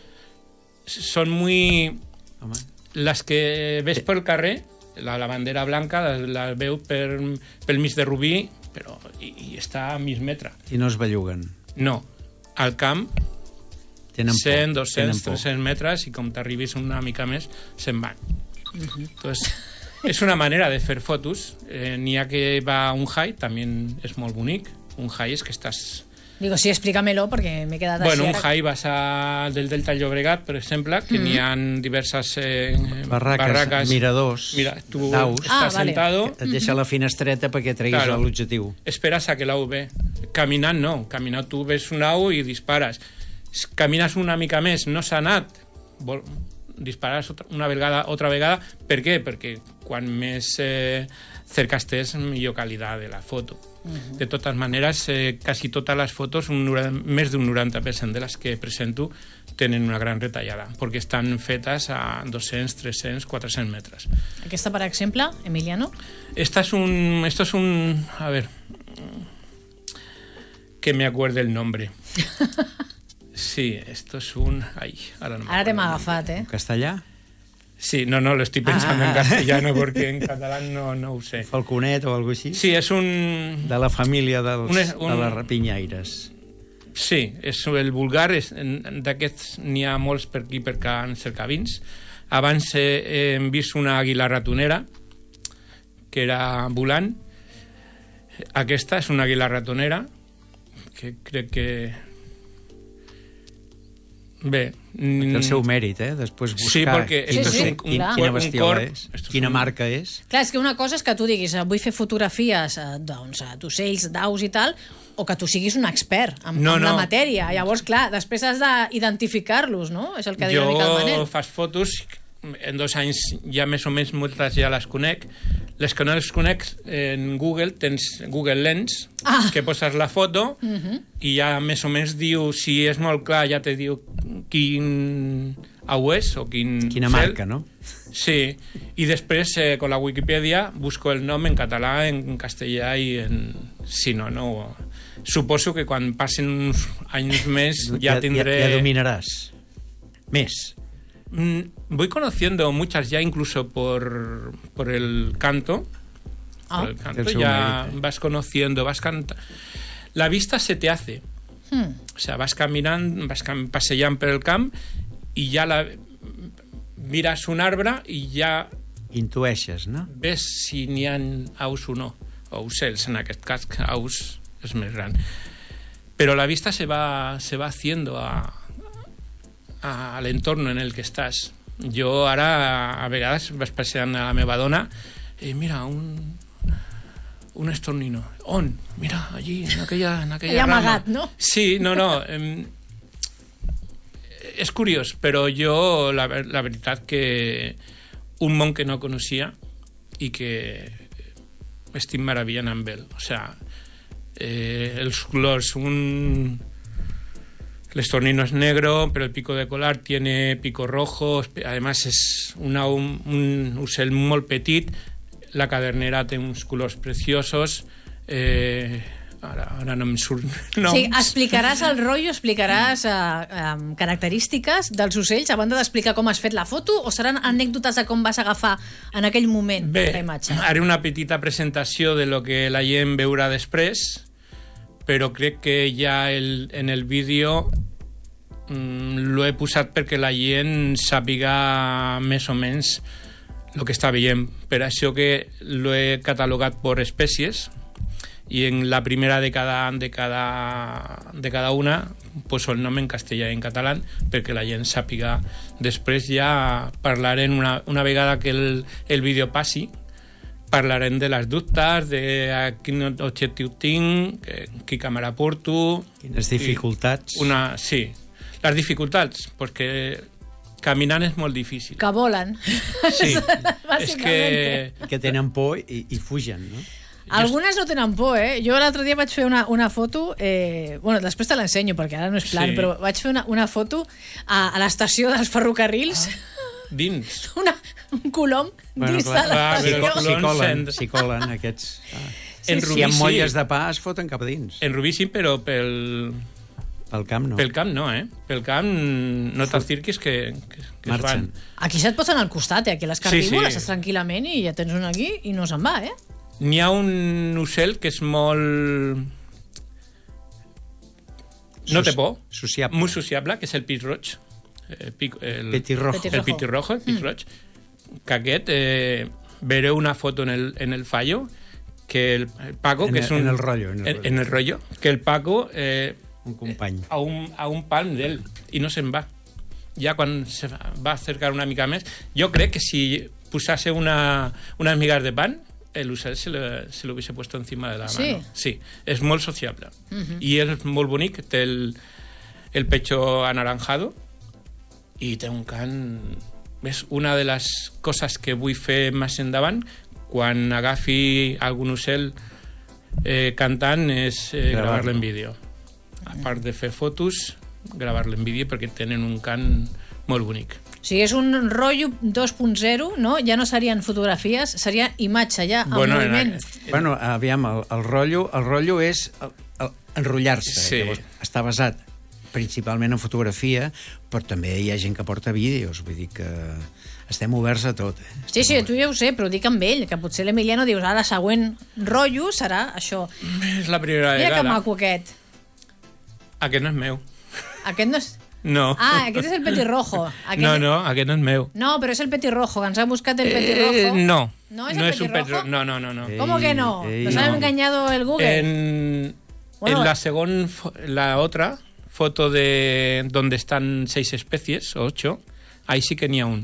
Son muy... Home. Las que ves pel carrer, la, la bandera blanca, la, la veu per, pel mig de Rubí, però i, i està a mig metre. I no es belluguen. No. Al camp, tenen cent, por, doscents, tres-cents metres, i com t'arribis una mica més, se'n van. Uh-huh. Entonces, és una manera de fer fotos. Eh, N'hi ha que va un high, també és molt bonic. Un high és que estàs... Digo, sí, explícamelo, perquè m'he quedat bueno, així. Bueno, un high vas a, del Delta del Llobregat, per exemple, que mm-hmm. n'hi ha diverses eh, barraques, barraques, miradors, mira, tu daus, estàs ah, vale. sentado... Et deixa la finestreta perquè treguis claro, l'objectiu. Esperes a que l'au ve. Caminant no, caminant tu ves un au i dispares. Camines una mica més, no s'ha anat, vol, dispares una vegada, otra vegada. Per què? Perquè quan més eh, cerca estés, millor qualitat de la foto. Uh-huh. De totes maneres, eh, quasi totes les fotos, un, més d'un noranta per cent de les que presento, tenen una gran retallada, perquè estan fetes a dos-cents, tres-cents, quatre-cents metres. Aquesta, per exemple, Emiliano? Esta es un... Esto es un... A ver... Que me acuerde el nombre. Sí, esto es un... Ay, ahora no me Ara t'hem agafat, eh? Castellà? Sí, no, no, lo estoy pensando ah. en castellano porque en catalán no, no ho sé. Falconet o alguna cosa així? Sí, és un... De la família dels, un, un... de les rapinyaires. Sí, és el vulgar, d'aquests n'hi ha molts per aquí per Can Cercavins. Abans eh, hem vist una àguila ratonera, que era volant. Aquesta és una àguila ratonera, que crec que... Bé... Té el seu mèrit, eh? Després buscar sí, perquè quin, sí, sí, un, quin, quina bestiola és, quina marca és. Clar, és que una cosa és que tu diguis vull fer fotografies doncs, d'ocells, d'aus i tal, o que tu siguis un expert en, no, en no. la matèria. Llavors, clar, després has d'identificar-los, no? És el que diu una mica el Manel. Jo fas fotos, en dos anys ja més o menys moltes ja les conec. Les que no les conec, en Google tens Google Lens, ah. que poses la foto uh-huh. i ja més o menys diu, si és molt clar, ja te diu quin au és o quin quina cel. marca, no? Sí, i després eh, con la Wikipedia busco el nom en català, en castellà i en... Si no, no... Suposo que quan passin uns anys més ja, ja tindré... Ja, ja dominaràs. Més. Voy conociendo muchas ya incluso por, por el canto. Ah. Por el canto ya mérito. Vas conociendo, vas cantando. La vista se te hace. Hmm. O sea, vas caminando, vas cam pasejant per el camp i ja la mires un arbre i ja intueixes, no? Ves si n'hi ha aus o no, o ocells, en aquest cas, que aus és més gran. Però la vista se va, se va haciendo a al entorno en el que estàs. Jo ara a vegades vas passejant a la meva dona i mira, un un estornino. On? Mira, allí, en aquella, en aquella rama. Amagat, no? Sí, no, no. Eh, és curiós, però jo la, la veritat que un món que no coneixia i que estic meravillant amb ell. O sea, eh, els colors, un... El estornino es negro, pero el pico de colar tiene pico rojo. Además, es una, un, un ocell molt petit. La cadernera té uns colors preciosos. Eh, ara, ara no em surt noms. Sí, explicaràs el rotllo, explicaràs uh, um, característiques dels ocells, a banda d'explicar com has fet la foto, o seran anècdotes de com vas agafar en aquell moment Bé, la imatge? Haré una petita presentació de lo que la gent veurà després, però crec que ja el, en el vídeo mm, lo he posat perquè la gent sàpiga més o menys el que està veient. Per això que lo he catalogat per espècies, i en la primera de cada, de cada, de cada una pues el nom en castellà i en català perquè la gent sàpiga. Després ja parlarem una, una vegada que el, el vídeo passi, parlarem de les dubtes, de quin objectiu tinc, quina càmera porto... Quines dificultats. Una, sí, les dificultats, perquè caminant és molt difícil. Que volen. Sí, és que... Que tenen por i, i fugen, no? Algunes no tenen por, eh? Jo l'altre dia vaig fer una, una foto, eh, bueno, després te l'ensenyo perquè ara no és plan, sí. Però vaig fer una, una foto a, a l'estació dels ferrocarrils. Ah, dins. Una, un colom bueno, dins clar, de l'estació. Ah, si colen, si colen aquests... Ah. Sí, en Rubí, si hi ha molles sí. de pa es foten cap a dins. En Rubí sí, però pel... Pel camp no. Pel camp no, eh? Pel camp no t'acerquis que, que, que es van. Aquí se't posen al costat, eh? Aquí a les carrívoles, sí, sí. Estàs tranquil·lament i ja tens un aquí i no se'n va, eh? N'hi ha un ocell que és molt... No té por. Sociable. Molt sociable, que és el pit roig. El, el, petirrojo. El petirrojo, el pit mm. roig. Que aquest, eh, vereu una foto en el, en el fallo, que el, el Paco, en que el, és un... En el rollo. En el, en, en el rollo. Que el Paco... Eh, un company. A un, a un palm d'ell, i no se'n va. Ja quan se va acercar una mica més, jo crec que si posase una, unas migas de pan, el ocell se lo, se lo hubiese puesto encima de la sí. mano. Sí, és molt sociable. Uh-huh. I és molt bonic, té el, el pecho anaranjado i té un cant... És una de les coses que vull fer més endavant, quan agafi algun ocell eh, cantant, és eh, gravar-lo en vídeo. A part de fer fotos, gravar-lo en vídeo perquè tenen un cant molt bonic. O sigui, és un rotllo dos punt zero, no? Ja no serien fotografies, seria imatge ja, en bueno, moviment. En, en... Bueno, aviam, el, el, rotllo, el rotllo és el, el, enrotllar-se. Sí. Llavors, està basat principalment en fotografia, però també hi ha gent que porta vídeos, vull dir que estem oberts a tot. Eh? Sí, sí, tu ja ho sé, però ho dic amb ell, que potser l'Emiliano dius, ara el següent rotllo serà això. És la primera Mira vegada. que maco aquest. Aquest no és meu. Aquest no és... No. Ah, aquest és el petirrojo. Aquest... No, no, aquest no és meu. No, però és el petirrojo, que ens ha buscat el petirrojo. Eh, no. ¿No es no el es un petirrojo? petro... No, no, no. no. ¿Cómo que no? Ey, ¿Nos no. ha engañado el Google? En, bueno, en la segunda, la otra foto de donde están seis especies, o ocho, ahí sí que n'hi ha un.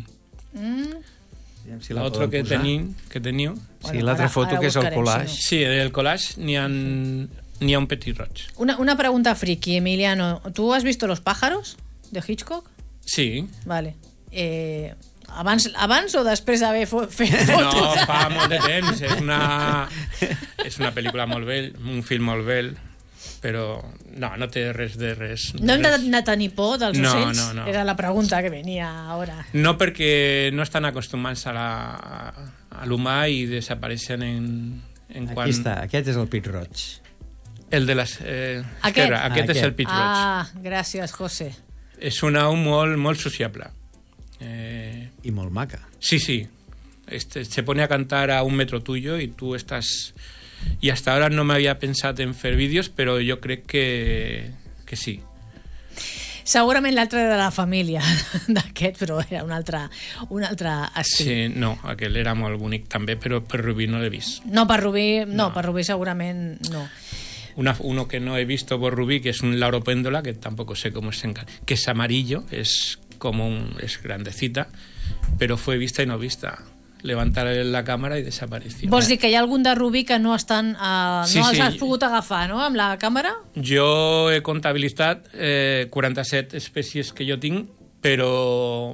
Mm. Si la otro que tenim, que teniu. Sí, bueno, l'altra foto que és el collage. Sí, el collage n'hi ha, n'hi ha un petit roig. Una, una pregunta friki, Emiliano. ¿Tú has visto Los pájaros de Hitchcock? Sí. Vale. Eh, abans, abans o després d'haver fet fotos? No, fa molt de temps. És una, és una pel·lícula molt bell, un film molt bell, però no, no té res de res. De no hem res. de tenir por dels no, ocells? No, no. Era la pregunta que venia ara. No, perquè no estan acostumats a, la, a l'humà i desapareixen en, en Aquí quan... està, aquest és el pit roig. El de les... Eh, aquest? Esquerra, aquest, ah, aquest és el pit roig. Ah, gràcies, José. És una au molt, molt sociable. Eh... I molt maca. Sí, sí. Este, se pone a cantar a un metro tuyo y tú estás... Y hasta ahora no me había pensado en fer vídeos, però jo crec que, que sí. Segurament l'altre era de la família d'aquest, però era un altre, un altre estil. Sí, no, aquell era molt bonic també, però per Rubí no l'he vist. No, per Rubí, no, no. per Rubí segurament no. Una, uno que no he visto por Rubí, que es un lauro péndola, que tampoco sé cómo es, que es amarillo, es como un, es grandecita, pero fue vista y no vista. Levantar la càmera i desapareció. Vols dir que hi ha algun de Rubí que no estan uh, sí, no els sí. has pogut agafar, no?, amb la càmera? Jo he comptabilitzat eh, quaranta-set espècies que jo tinc, però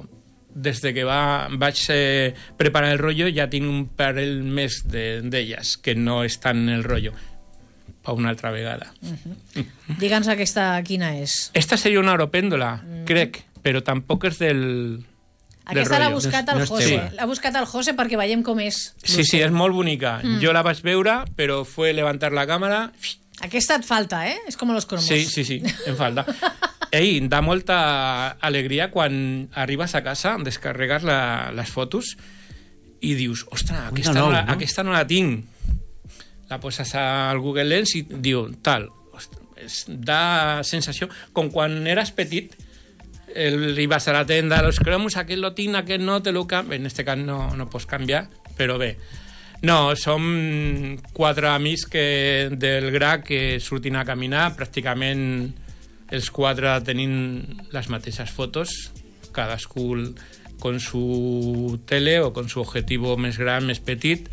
des de que va, vaig eh, preparar el rotllo ja tinc un parell més d'elles de, que no estan en el rotllo per una altra vegada. Uh-huh. Digue'ns aquesta quina és. Esta seria una oropèndola, mm. crec, però tampoc és del... Aquesta l'ha buscat el no José. L'ha buscat el José perquè veiem com és. Sí, sí, és molt bonica. Mm. Jo la vaig veure, però fue levantar la càmera... Aquesta et falta, eh? És com los cromos. Sí, sí, sí, em falta. Ei, da molta alegria quan arribes a casa, descarregues la, les fotos i dius, ostres, aquesta, no, no, la, no? aquesta no la tinc. La poses al Google Lens i diu, tal. Ostres, da sensació com quan eres petit, el, ibas a la tenda, los cromos, aquest lo tinc, aquest no, te lo canvio. En este cas no, no pots canviar, però bé. No, som quatre amics que, del G R A que surtin a caminar, pràcticament els quatre tenim les mateixes fotos, cadascú con su tele o con su objetivo més gran, més petit,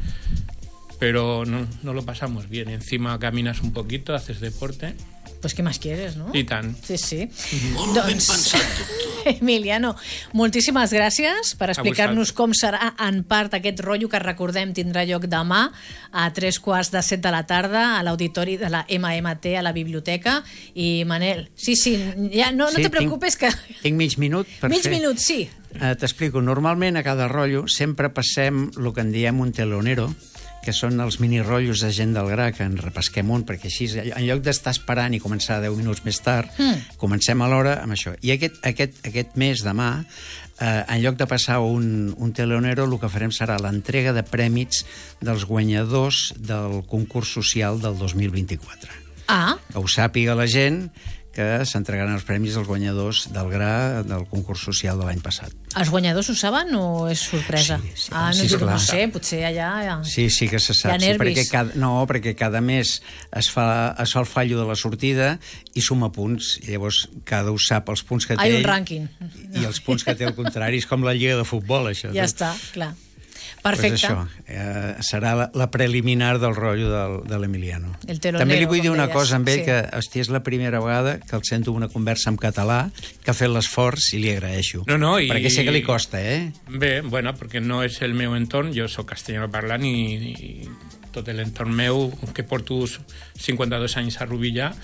pero no, no lo pasamos bien. Encima caminas un poquito, haces deporte. Pues què més quieres, no? I tant. Sí, sí. Molt doncs, ben pensat, doctor. Emiliano, moltíssimes gràcies per explicar-nos com serà en part aquest rotllo que recordem tindrà lloc demà a tres quarts de set de la tarda a l'auditori de la M M T a la biblioteca. I Manel, sí, sí, ja no, no sí, te preocupes tinc, que... Tinc mig minut per mig fer... Mig minut, sí. Uh, T'explico, normalment a cada rotllo sempre passem el que en diem un telonero, que són els mini-rotllos de gent del G R A, que en repesquem un, perquè així, en lloc d'estar esperant i començar deu minuts més tard, mm. comencem a l'hora amb això. I aquest, aquest, aquest mes, demà, eh, en lloc de passar un, un telonero, el que farem serà l'entrega de prèmits dels guanyadors del concurs social del dos mil vint-i-quatre. Ah. Que ho sàpiga la gent, que s'entregaran els premis als guanyadors del G R A del concurs social de l'any passat. Els guanyadors ho saben o és sorpresa? Sí, sí, ah, no, sí, dic, no sé, potser allà... Ja... Sí, sí que se sap. Sí, perquè cada, no, perquè cada mes es fa, es fa el fallo de la sortida i suma punts. I llavors cada un sap els punts que té. Hi ha un rànquing. I els punts que té el contrari. És com la lliga de futbol, això. Ja està, clar. Perfecte. Pues això, eh, serà la, la preliminar del rotllo del, de l'Emiliano. El telonero, també li vull dir una deies. cosa amb ell, sí. que hòstia, és la primera vegada que el sento una conversa en català, que ha fet l'esforç i li agraeixo. No, no, i... Perquè sé que li costa, eh? Bé, bueno, perquè no és el meu entorn, jo soc castellano parlant i, i tot l'entorn meu, que porto cinquanta-dos anys a Rubí ja,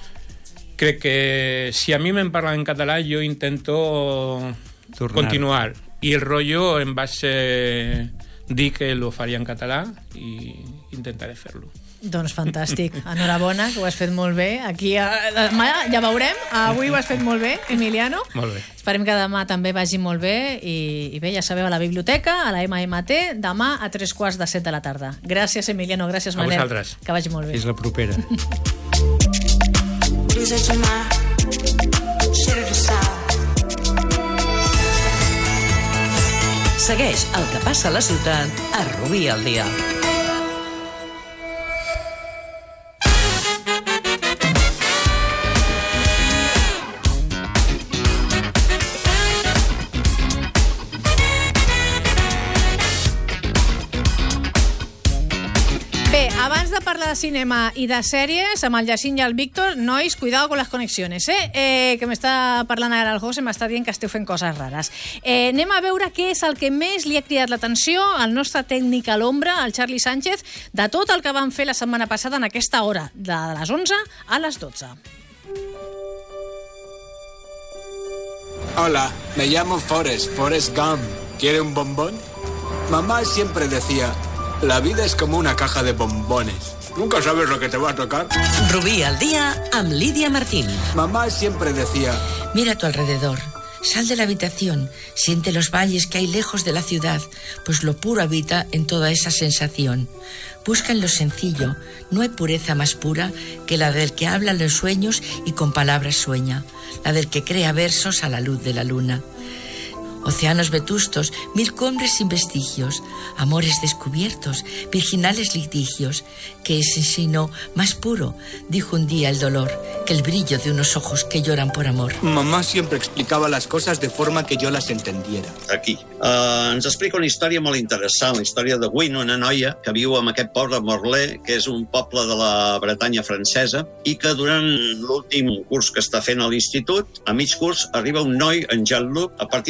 crec que si a mi me'n parlen en català jo intento Tornar. continuar. I el rotllo em vaig eh, dir que lo faria en català i intentaré fer-lo. Doncs fantàstic. Enhorabona, que ho has fet molt bé. Aquí a, demà ja veurem. Avui ho has fet molt bé, Emiliano. Molt bé. Esperem que demà també vagi molt bé i, i bé, ja sabeu, a la biblioteca, a la M M T, demà a tres quarts de set de la tarda. Gràcies, Emiliano. Gràcies, Manel. A vosaltres. Que vagi molt bé. Fins la propera. Segueix el que passa a la ciutat a Rubí al dia. Bé, abans de parlar de cinema i de sèries, amb el Jacint i el Víctor, nois, cuidado con las conexiones, eh? eh que m'està parlant ara el José, m'està dient que esteu fent coses rares. Eh, anem a veure què és el que més li ha cridat l'atenció al nostre tècnic a l'ombra, el Charlie Sánchez, de tot el que van fer la setmana passada en aquesta hora, de les onze a les dotze. Hola, me llamo Forrest, Forrest Gump. ¿Quiere un bombón? Mamá siempre decía... La vida es como una caja de bombones. Nunca sabes lo que te va a tocar. Rubí al día amb Lidia Martín. Mamá siempre decía... Mira a tu alrededor. Sal de la habitación. Siente los valles que hay lejos de la ciudad, pues lo puro habita en toda esa sensación. Busca en lo sencillo. No hay pureza más pura que la del que habla en los sueños y con palabras sueña. La del que crea versos a la luz de la luna. Océanos vetustos, mil cumbres sin vestigios, amores descubiertos, virginales litigios, que es sino más puro, dijo un día el dolor, que el brillo de unos ojos que lloran por amor. Mamá siempre explicaba las cosas de forma que yo las entendiera. Aquí. Uh, ens explica una història molt interessant, la història de Gwyn, una noia que viu en aquest poble de Morlaix, que és un poble de la Bretanya francesa, i que durant l'últim curs que està fent a l'institut, a mig curs, arriba un noi, en Jean-Luc. A partir d'aquí,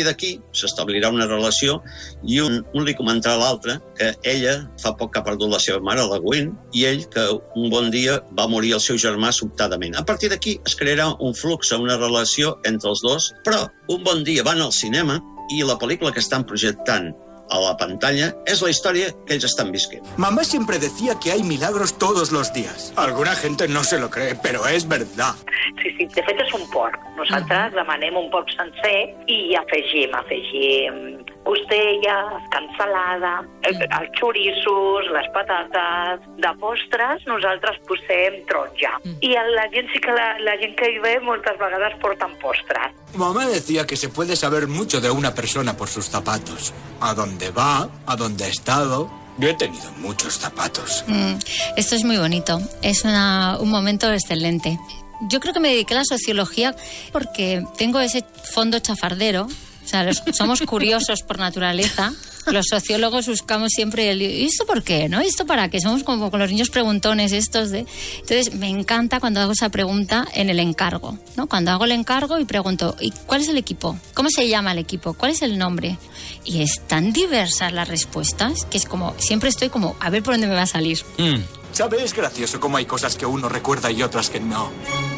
s'establirà una relació i un, un li comentarà a l'altre que ella fa poc que ha perdut la seva mare, la Gwen, i ell que un bon dia va morir el seu germà sobtadament. A partir d'aquí es crearà un flux, una relació entre els dos, però un bon dia van al cinema i la pel·lícula que estan projectant a la pantalla es la història que ells estan visquent. Mamá siempre decía que hay milagros todos los días. Alguna gente no se lo cree, pero es verdad. Sí, sí, de fet és un porc. Nosaltres uh-huh. demanem un porc sencer i afegim, afegim costelles, cansalada, uh-huh. els xorissos, les patates. De postres nosaltres posem taronja. Uh-huh. I la gent sí que la, la gent que hi ve moltes vegades porten postres. Mamá decía que se puede saber mucho de una persona por sus zapatos. A dónde va, a dónde ha estado. Yo he tenido muchos zapatos. Mm, esto es muy bonito. Es una, un momento excelente. Yo creo que me dediqué a la sociología porque tengo ese fondo chafardero. O sea, los, somos curiosos por naturaleza. Los sociólogos buscamos siempre el... ¿Y esto por qué? ¿No? ¿Y esto para qué? Somos como con los niños preguntones estos de... Entonces, me encanta cuando hago esa pregunta en el encargo, ¿no? Cuando hago el encargo y pregunto, ¿y cuál es el equipo? ¿Cómo se llama el equipo? ¿Cuál es el nombre? Y es tan diversas las respuestas que es como... Siempre estoy como, a ver por dónde me va a salir. Mm. ¿Sabes? Es gracioso cómo hay cosas que uno recuerda y otras que no.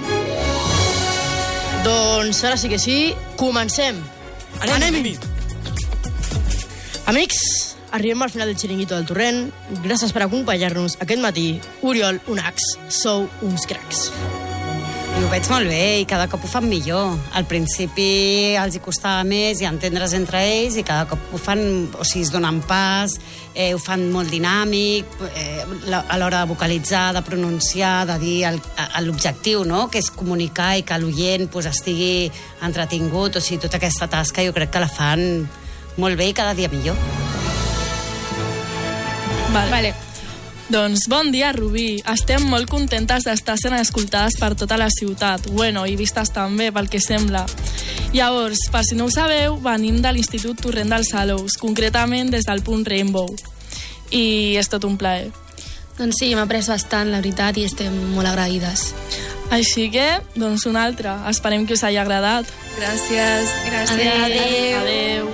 Doncs ara sí que sí, comencem. Anem! Anem. Amics, arribem al final del xiringuito del Torrent. Gràcies per acompanyar-nos aquest matí. Oriol, Unax, sou uns cracs. I ho veig molt bé i cada cop ho fan millor. Al principi els hi costava més i entendre's entre ells i cada cop ho fan, o sigui, es donen pas, eh, ho fan molt dinàmic, eh, a l'hora de vocalitzar, de pronunciar, de dir el, l'objectiu, no?, que és comunicar i que l'oient pues, estigui entretingut, o sigui, tota aquesta tasca jo crec que la fan molt bé i cada dia millor. Vale. Vale. Doncs bon dia, Rubí. Estem molt contentes d'estar sent escoltades per tota la ciutat. Bueno, i vistes també, pel que sembla. Llavors, per si no ho sabeu, venim de l'Institut Torrent dels Salous, concretament des del punt Rainbow. I és tot un plaer. Doncs sí, m'ha après bastant, la veritat, i estem molt agraïdes. Així que, doncs un altre. Esperem que us hagi agradat. Gràcies. Gràcies. Adéu. Adéu.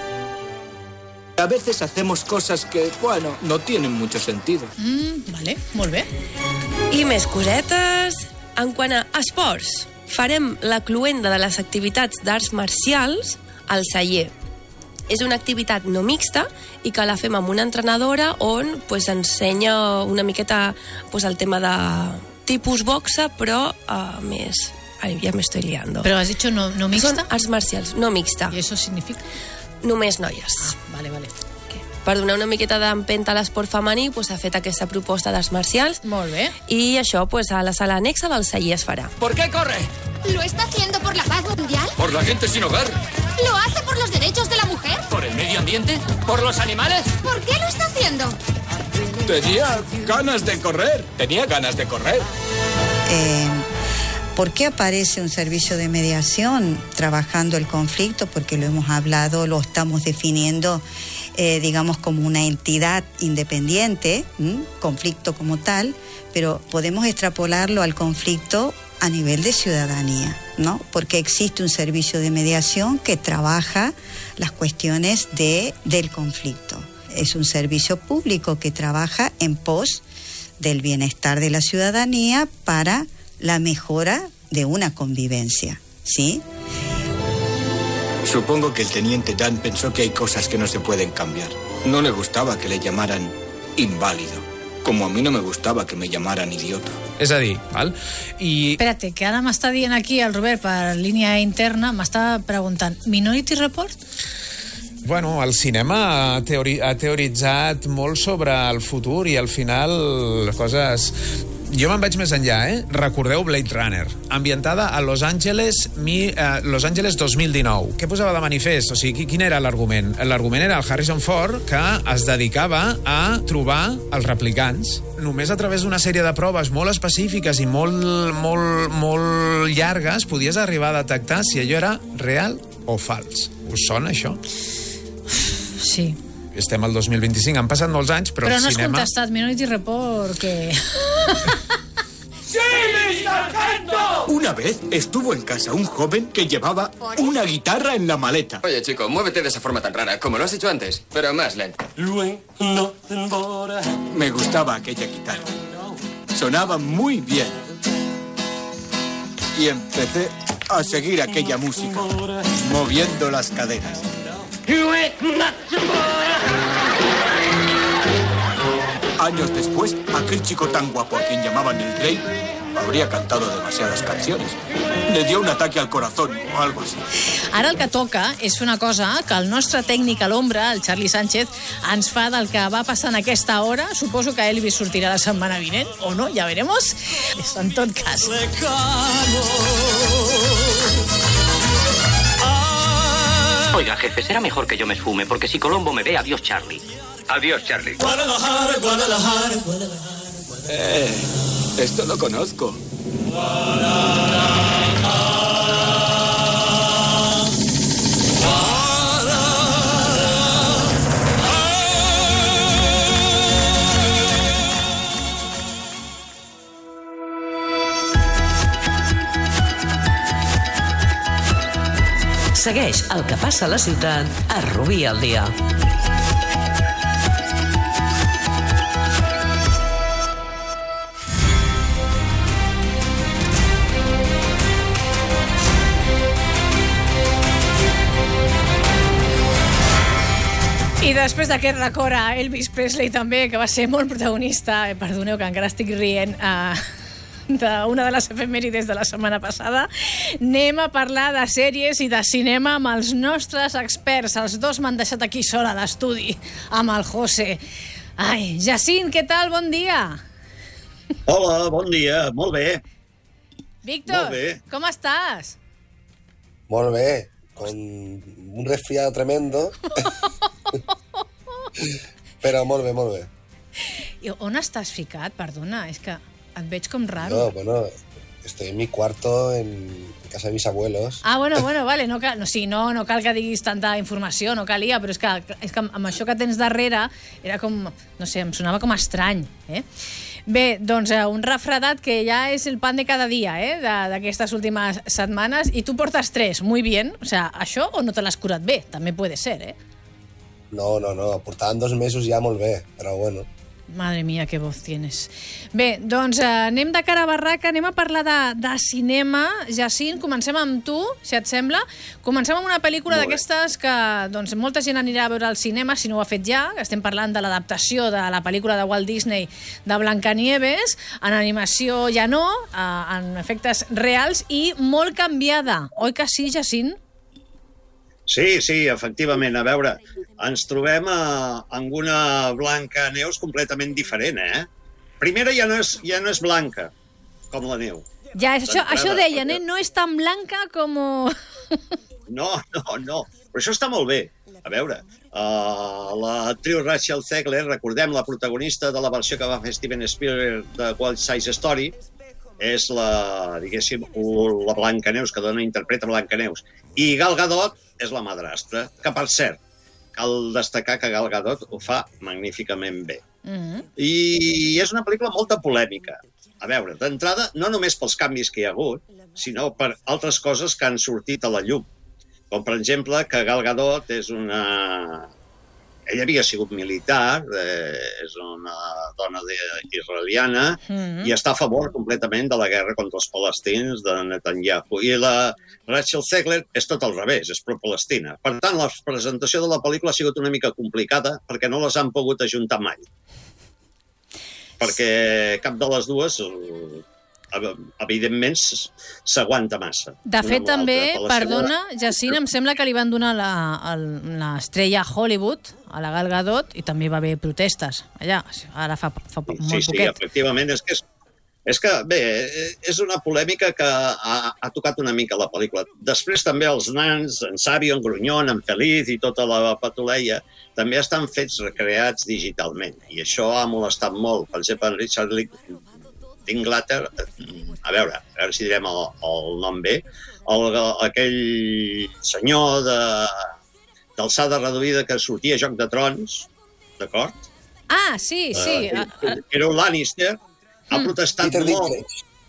A veces hacemos cosas que, bueno, no tienen mucho sentido. Mm, vale, molt bé. I més cosetes. En quant a esports, farem la cluenda de les activitats d'arts marcials al celler. És una activitat no mixta i que la fem amb una entrenadora on pues, ensenya una miqueta pues, el tema de tipus boxa, però uh, més... Ai, ja m'estoy liando. Però has dicho no, no mixta? Són arts marcials, no mixta. I això significa? Només noies. Ah, vale, vale. Okay. Per donar una miqueta d'empenta a l'esport femení, pues, ha fet aquesta proposta d'arts marcials. Molt bé. I això pues, a la sala anexa del celler es farà. ¿Por qué corre? ¿Lo está haciendo por la paz mundial? ¿Por la gente sin hogar? ¿Lo hace por los derechos de la mujer? ¿Por el medio ambiente? ¿Por los animales? ¿Por qué lo está haciendo? Tenía ganas de correr. Tenía ganas de correr. Eh... ¿Por qué aparece un servicio de mediación trabajando el conflicto? Porque lo hemos hablado, lo estamos definiendo, eh, digamos, como una entidad independiente, ¿m? conflicto como tal, pero podemos extrapolarlo al conflicto a nivel de ciudadanía, ¿no? Porque existe un servicio de mediación que trabaja las cuestiones de, del conflicto. Es un servicio público que trabaja en pos del bienestar de la ciudadanía para la mejora de una convivencia, ¿sí? Supongo que el teniente Dan pensó que hay cosas que no se pueden cambiar. No le gustaba que le llamaran inválido, como a mí no me gustaba que me llamaran idiota. És a dir, val? I... Espérate, que ara m'està dient aquí el Robert per línia interna, m'està preguntant, Minority Report? Bueno, el cinema ha, teori ha teoritzat molt sobre el futur i al final coses... Jo me'n vaig més enllà, eh? Recordeu Blade Runner, ambientada a Los Angeles, mi, eh, Los Angeles dos mil dinou. Què posava de manifest? O sigui, quin era l'argument? L'argument era el Harrison Ford, que es dedicava a trobar els replicants. Només a través d'una sèrie de proves molt específiques i molt, molt, molt llargues podies arribar a detectar si allò era real o fals. Us sona, això? Sí. Estem al dos mil vint-i-cinc, han passat molts anys, però, però el no cinema... has contestat, Minority Report, que... ¡Sí, mis sargento! Una vez estuvo en casa un joven que llevaba una guitarra en la maleta. Oye, chico, muévete de esa forma tan rara, como lo has hecho antes, pero más lento. Me gustaba aquella guitarra. Sonaba muy bien. Y empecé a seguir aquella música, moviendo las caderas. Años después, aquel chico tan guapo a quien llamaban el rey habría cantado demasiadas canciones. Le dio un ataque al corazón o algo así. Ara el que toca és fer una cosa que el nostre tècnic a l'ombra, el Charlie Sánchez, ens fa del que va passar en aquesta hora. Suposo que Elvis sortirà la setmana vinent, o no, ja veremos. En tot cas. Oiga, jefe, será mejor que yo me esfume, porque si Colombo me ve, adiós, Charlie. Adiós, Charlie. Guadalajara, Guadalajara, Guadalajara. Eh, esto lo conozco. Segueix el que passa a la ciutat a Rubí al dia. I després d'aquest record a Elvis Presley també, que va ser molt protagonista, eh, perdoneu que encara estic rient, eh, d'una de les efemèrides de la setmana passada, anem a parlar de sèries i de cinema amb els nostres experts. Els dos m'han deixat aquí sola a l'estudi, amb el José. Ai, Jacint, què tal? Bon dia. Hola, bon dia, molt bé. Víctor, Molt bé. com estàs? Molt bé, con un resfriado tremendo. Però molt bé, molt bé. I on estàs ficat? Perdona, és que et veig com raro. No, bueno, estoy en mi cuarto en casa de mis abuelos. Ah, bueno, bueno, vale, no cal, no, sí, no, no cal que diguis tanta informació, no calia, però és que, és que amb això que tens darrere era com, no sé, em sonava com estrany, eh? Bé, doncs eh, un refredat que ja és el pan de cada dia, eh, d'aquestes últimes setmanes, i tu portes tres, muy bien, o sea, això o no te l'has curat bé, també puede ser, eh? No, no, no, portaven dos mesos ja molt bé, però bueno. Madre mía, qué voz tienes. Bé, doncs eh, anem de cara a barraca, anem a parlar de, de cinema. Jacint, comencem amb tu, si et sembla. Comencem amb una pel·lícula d'aquestes que doncs, molta gent anirà a veure al cinema, si no ho ha fet ja. Estem parlant de l'adaptació de la pel·lícula de Walt Disney de Blancanieves, en animació ja no, eh, en efectes reals i molt canviada. Oi que sí, Jacint? Sí, sí, efectivament. A veure, ens trobem a, amb una Blancaneus completament diferent, eh? Primera ja no és, ja no és blanca, com la neu. Ja, això, això deien, eh? No és tan blanca com... No, no, no. Però això està molt bé. A veure, uh, l'actriu Rachel Zegler, recordem, la protagonista de la versió que va fer Steven Spielberg de West Side Story, és la, diguéssim, la Blancaneus, que dona interpreta Blancaneus. I Gal Gadot és la madrastra, que, per cert, cal destacar que Gal Gadot ho fa magníficament bé. Mm-hmm. I és una pel·lícula molta polèmica. A veure, d'entrada, no només pels canvis que hi ha hagut, sinó per altres coses que han sortit a la llum. Com, per exemple, que Gal Gadot és una... Ella havia sigut militar, eh, és una dona israeliana, mm-hmm. i està a favor completament de la guerra contra els palestins de Netanyahu. I la Rachel Zegler és tot al revés, és pro-palestina. Per tant, la presentació de la pel·lícula ha sigut una mica complicada perquè no les han pogut ajuntar mai. Perquè cap de les dues, evidentment, s'aguanta massa. De fet, també, perdona, Jacint, em sembla que li van donar l'estrella a Hollywood, a la Gal Gadot, i també va haver protestes allà, ara fa, fa molt sí, sí, poquet. Sí, efectivament, és que és, és que, bé, és una polèmica que ha, ha tocat una mica la pel·lícula. Després també els nans, en Sabio, en Grunyon, en Feliz i tota la patuleia, també estan fets recreats digitalment, i això ha molestat molt. Per exemple, en Richard Linklater, a veure, a veure si direm el, el nom bé, el, aquell senyor de d'alçada reduïda que sortia a Joc de Trons, d'acord? Ah, sí, sí. Uh, era un Lannister, ha protestat Peter molt. Dinklage.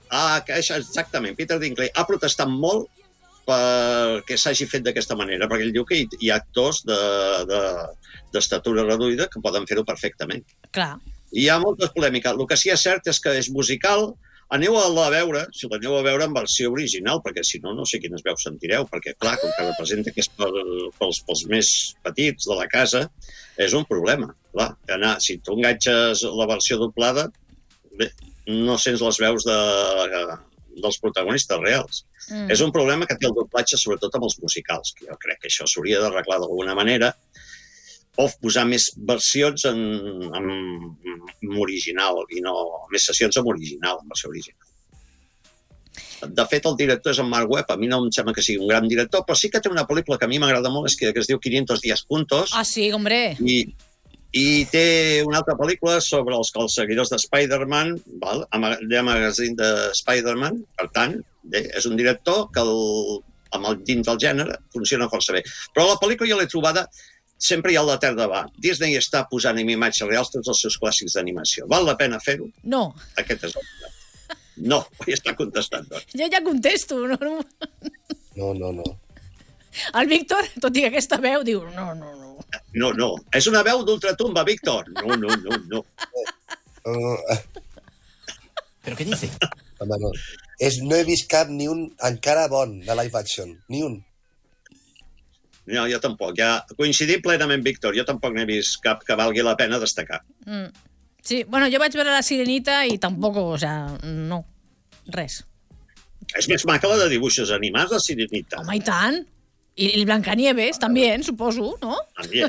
Ah, exactament. Peter Dinklage ha protestat molt perquè s'hagi fet d'aquesta manera, perquè ell diu que hi ha actors d'estatura de, de, reduïda que poden fer-ho perfectament. Clar. Hi ha moltes polèmiques. El que sí és cert és que és musical. Aneu a la veure, si l'aneu a veure en versió original, perquè si no, no sé quines veus sentireu, perquè, clar, com que representa que és pels, pels més petits de la casa, és un problema. Clar, anar, si tu enganxes la versió doblada, bé, no sents les veus de, dels protagonistes reals. Mm. És un problema que té el doblatge, sobretot amb els musicals, que jo crec que això s'hauria d'arreglar d'alguna manera, o posar més versions en, en, en original, i no més sessions en original, en versió original. De fet, el director és en Mark Webb. A mi no em sembla que sigui un gran director, però sí que té una pel·lícula que a mi m'agrada molt, és que, que es diu quinientos días juntos. Ah, sí, hombre. I, i té una altra pel·lícula sobre els, els seguidors de Spider-Man, val? De magazine de Spider-Man. Per tant, bé, és un director que el, amb el dins del gènere funciona força bé. Però la pel·lícula jo l'he trobada. Sempre hi ha la terra davant. Disney està posant en imatges reals tots els seus clàssics d'animació. Val la pena fer-ho? No. Aquest és el problema. No, ja està contestant. Doncs. Jo ja contesto. No, no. No, no, no. El Víctor, tot i aquesta veu, diu no, no, no. No, no. És una veu d'ultratumba, Víctor. No, no, no, no. ¿Pero qué dice? Home, no. És, no he vist cap ni un encara bon de live action. Ni un. No, jo tampoc. Ja coincidim plenament, Víctor. Jo tampoc n'he vist cap que valgui la pena destacar. Mm. Sí, bueno, jo vaig veure La Sirenita i tampoc, o sea, no, res. És més maca la de dibuixos animats, La Sirenita. Home, i tant. I el Blancanieves, també, suposo, no? També.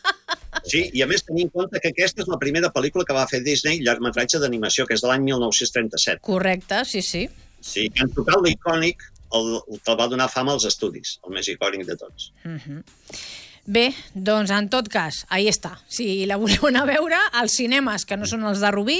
Sí, i a més tenir en compte que aquesta és la primera pel·lícula que va fer Disney, llargmetratge d'animació, que és de l'any mil nou-cents trenta-set. Correcte, sí, sí. Sí, en total l'icònic el, el va donar fama als estudis, el més icònic de tots. Uh-huh. Bé, doncs en tot cas, ahí està. Si la voleu anar a veure, als cinemes que no són els de Rubí,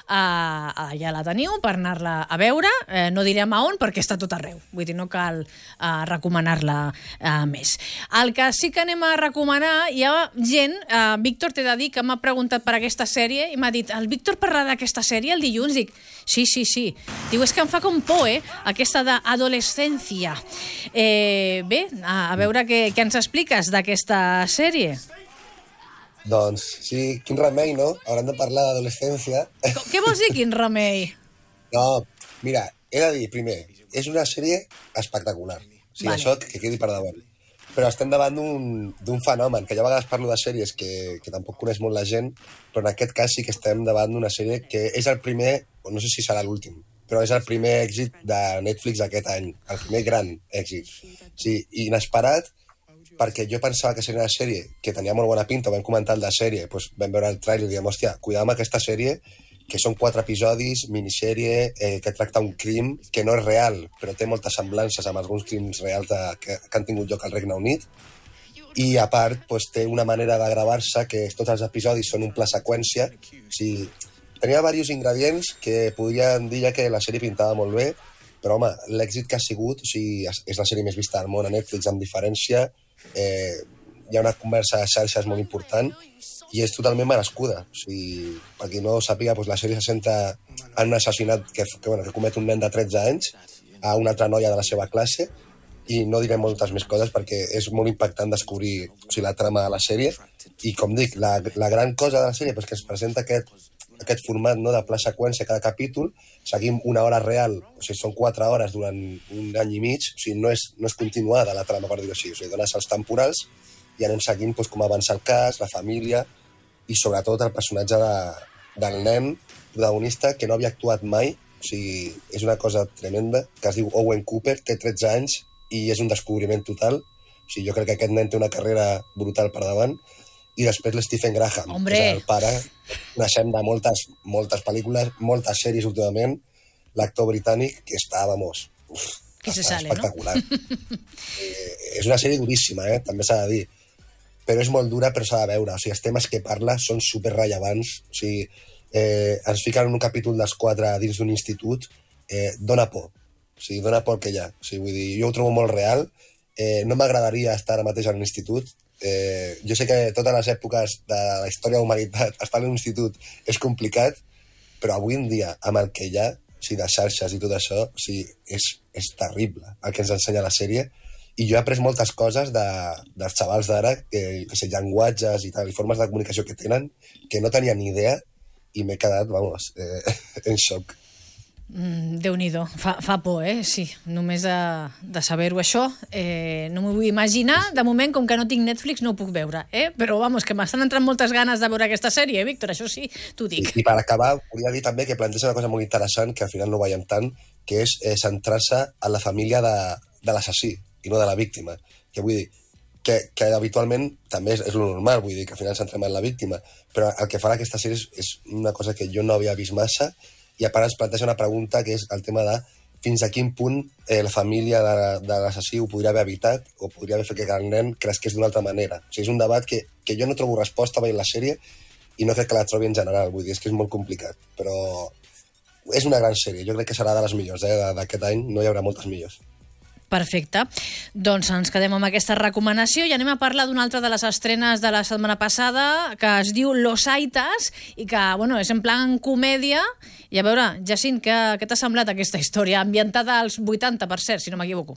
eh, ja la teniu per anar-la a veure. Eh, no direm a on perquè està tot arreu. Vull dir, no cal eh, recomanar-la eh, més. El que sí que anem a recomanar, hi ha gent, eh, Víctor, t'he de dir que m'ha preguntat per aquesta sèrie i m'ha dit, el Víctor parla d'aquesta sèrie el dilluns? Dic, sí, sí, sí. Diu, és que em fa com por, eh? Aquesta d'adolescència. Eh, bé, a, a veure què, què ens expliques d'aquesta sèrie. Doncs sí, quin remei, no? Hauran de parlar d'adolescència. Què vols dir, quin remei? No, mira, he de dir, primer, és una sèrie espectacular. O sigui, vale. Això que quedi per davant. Però estem davant d'un fenomen, que jo a vegades parlo de sèries que, que tampoc coneix molt la gent, però en aquest cas sí que estem davant d'una sèrie que és el primer, no sé si serà l'últim, però és el primer èxit de Netflix aquest any, el primer gran èxit. Sí, inesperat, perquè jo pensava que seria una sèrie que tenia molt bona pinta, vam comentar el de sèrie, doncs vam veure el tràiler i diem, hòstia, cuidado amb aquesta sèrie, que són quatre episodis, minissèrie, eh, que tracta un crim que no és real, però té moltes semblances amb alguns crims reals de, que, que han tingut lloc al Regne Unit, i a part doncs, té una manera de gravar-se que tots els episodis són un pla seqüència, o sigui, tenia diversos ingredients que podien dir ja que la sèrie pintava molt bé, però home, l'èxit que ha sigut, o sigui, és la sèrie més vista del món a Netflix amb diferència, eh, hi ha una conversa de xarxes molt important i és totalment merescuda. O sigui, per qui no ho sàpiga, doncs la sèrie se centra en un assassinat que, que, bueno, que comet un nen de tretze anys a una altra noia de la seva classe i no diré moltes més coses perquè és molt impactant descobrir o sigui, la trama de la sèrie i com dic, la, la gran cosa de la sèrie és que es presenta aquest, aquest format, no, de pla seqüència cada capítol, seguim una hora real, o sigui, són quatre hores durant un any i mig, o sigui, no és, no és continuada la trama, per dir-ho així, o sigui, dona salts temporals i anem seguint doncs, com avança el cas, la família i sobretot el personatge de, del nen protagonista que no havia actuat mai, o sigui, és una cosa tremenda, que es diu Owen Cooper, té tretze anys i és un descobriment total, o sigui, jo crec que aquest nen té una carrera brutal per davant, i després l'Stephen Graham, Hombre. que és el pare, coneixem de moltes, moltes pel·lícules, moltes sèries últimament, l'actor britànic que està, vamos, uf, que se està sale, espectacular. No? eh, és una sèrie duríssima, eh? També s'ha de dir, però és molt dura, però s'ha de veure, o sigui, els temes que parla són superrellevants, o sigui, eh, ens fiquen en un capítol dels quatre dins d'un institut, eh, dona por, o sigui, dona por que hi ha, o sigui, vull dir, jo ho trobo molt real, eh, no m'agradaria estar ara mateix a l'institut. Eh, jo sé que totes les èpoques de la història de la humanitat estar en un institut és complicat, però avui en dia, amb el que hi ha, o o sigui, de xarxes i tot això, o sigui, és, és terrible el que ens ensenya la sèrie. I jo he après moltes coses de, dels xavals d'ara, que, que sé, llenguatges i tal, i formes de comunicació que tenen, que no tenia ni idea, i m'he quedat, vamos, eh, en xoc. Mm, Déu-n'hi-do, fa, fa por, eh? Sí, només de, de saber-ho això. Eh, no m'ho vull imaginar. De moment, com que no tinc Netflix, no ho puc veure. Eh? Però, vamos, que m'estan entrant moltes ganes de veure aquesta sèrie, eh, Víctor? Això sí, t'ho dic. I, I per acabar, volia dir també que planteja una cosa molt interessant, que al final no ho veiem tant, que és eh, centrar-se en la família de, de l'assassí i no de la víctima. Que vull dir, que, que habitualment també és, és lo normal, vull dir, que al final centrem en la víctima, però el que fa aquesta sèrie és, és una cosa que jo no havia vist massa, i a part ens planteja una pregunta que és el tema de fins a quin punt eh, la família de, de l'assassí ho podria haver evitat o podria haver fet que el nen cresqués d'una altra manera. O sigui, és un debat que, que jo no trobo resposta veient la sèrie i no crec que la trobi en general, vull dir, és que és molt complicat, però és una gran sèrie, jo crec que serà de les millors, eh, d'aquest any, no hi haurà moltes millors. Perfecte. Doncs ens quedem amb aquesta recomanació i anem a parlar d'una altra de les estrenes de la setmana passada, que es diu Los Aitas, i que, bueno, és en plan comèdia. I a veure, Jacint, què, què t'ha semblat aquesta història? Ambientada als vuitanta, per cert, si no m'equivoco.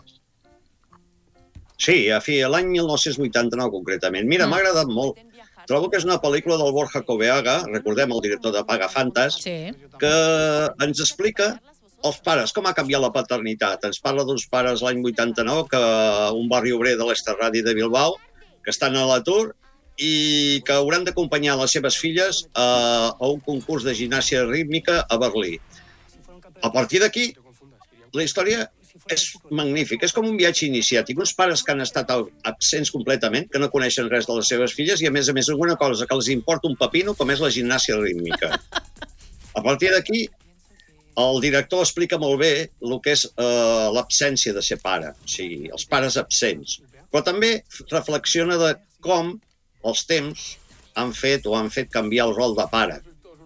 Sí, a fi, l'any mil nou-cents vuitanta-nou, concretament. Mira, mm. m'ha agradat molt. Trobo que és una pel·lícula del Borja Coveaga, recordem, el director de Pagafantas, sí. que ens explica els pares, com ha canviat la paternitat. Ens parla d'uns pares l'any vuitanta-nou, que un barri obrer de l'Esterradi de Bilbao, que estan a l'atur i que hauran d'acompanyar les seves filles a, a un concurs de gimnàsia rítmica a Berlí. A partir d'aquí, la història és magnífica. És com un viatge iniciàtic. Uns pares que han estat absents completament, que no coneixen res de les seves filles i, a més a més, alguna cosa que els importa un pepino, com és la gimnàsia rítmica. A partir d'aquí, el director explica molt bé el que és eh, l'absència de ser pare, o sigui, els pares absents. Però també reflexiona de com els temps han fet o han fet canviar el rol de pare.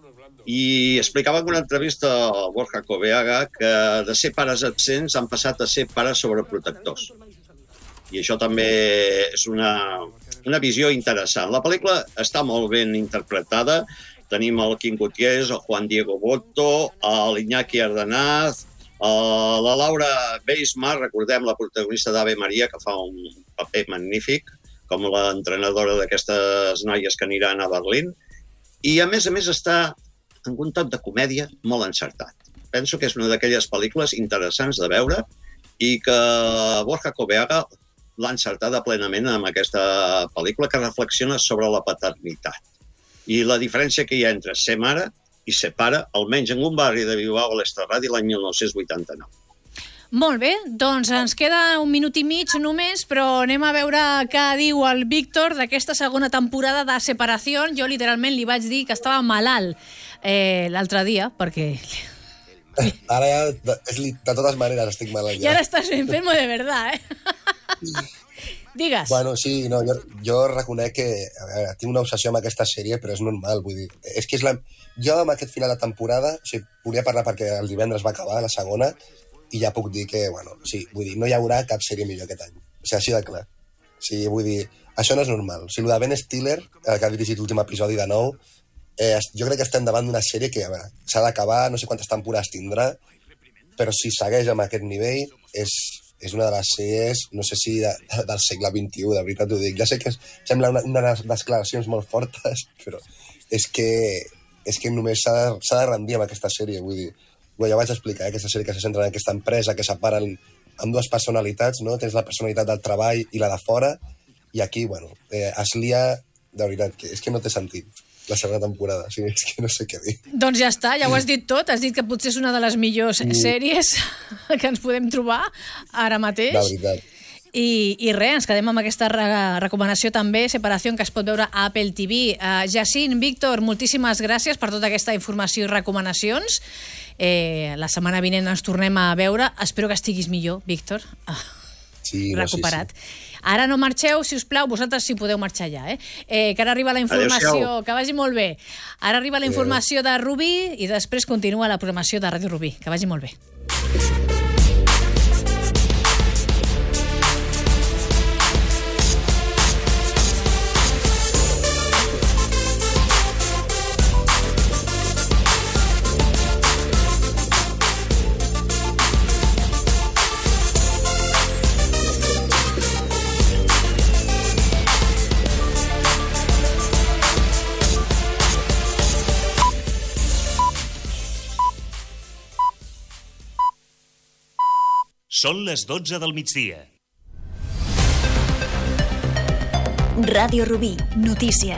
I explicava en una entrevista al Borja Coveaga que de ser pares absents han passat a ser pares sobreprotectors. I això també és una, una visió interessant. La pel·lícula està molt ben interpretada. Tenim el Quim Gutiérrez, el Juan Diego Botto, l'Iñaki Ardanaz, la Laura Beismar, recordem la protagonista d'Ave Maria, que fa un paper magnífic, com l'entrenadora d'aquestes noies que aniran a Berlín. I, a més a més, està en un toc de comèdia molt encertat. Penso que és una d'aquelles pel·lícules interessants de veure i que Borja Coveaga l'ha encertada plenament amb aquesta pel·lícula que reflexiona sobre la paternitat. I la diferència que hi ha entre ser mare i ser pare, almenys en un barri de Bilbao a l'Esterradi l'any mil nou-cents vuitanta-nou. Molt bé, doncs ens queda un minut i mig només, però anem a veure què diu el Víctor d'aquesta segona temporada de Separació. Jo literalment li vaig dir que estava malalt eh, l'altre dia, perquè... Ara ja, de, de totes maneres, estic malalt ja. I ara estàs enfermo de verdad, eh? Digues. Bueno, sí, no, jo, jo reconec que a veure, tinc una obsessió amb aquesta sèrie, però és normal, vull dir, és que és la... Jo amb aquest final de temporada, o sigui, volia parlar perquè el divendres va acabar la segona, i ja puc dir que, bueno, sí, vull dir, no hi haurà cap sèrie millor aquest any. O sigui, així de clar. O sigui, vull dir, això no és normal. O sigui, el de Ben Stiller, que ha dirigit l'últim episodi de nou, eh, jo crec que estem davant d'una sèrie que, a veure, s'ha d'acabar, no sé quantes temporades tindrà, però si segueix amb aquest nivell, és... és una de les sèries, no sé si de, de, del segle vint-i-u, de veritat ho dic. Ja sé que sembla una, una de les declaracions molt fortes, però és que, és que només s'ha de, s'ha de rendir amb aquesta sèrie, vull dir. Bueno, ja vaig explicar, eh, aquesta sèrie que se centra en aquesta empresa, que separen amb dues personalitats, no? Tens la personalitat del treball i la de fora, i aquí, bueno, eh, es lia, de veritat, que és que no té sentit la segona temporada, o sigui, és que no sé què dir. Doncs ja està, ja ho has dit tot, has dit que potser és una de les millors mm. sèries que ens podem trobar ara mateix. De veritat. I, i res, ens quedem amb aquesta re recomanació també, Separació, que es pot veure a Apple T V. Uh, Jacint, Víctor, moltíssimes gràcies per tota aquesta informació i recomanacions. Eh, la setmana vinent ens tornem a veure. Espero que estiguis millor, Víctor. Ah, sí, no, recuperat. Sí, sí. Ara no marxeu, si us plau, vosaltres sí podeu marxar ja, eh? eh que ara arriba la informació, que vagi molt bé. Ara arriba la informació de Rubí i després continua la programació de Ràdio Rubí. Que vagi molt bé. Són les dotze del migdia. Ràdio Rubí, notícies.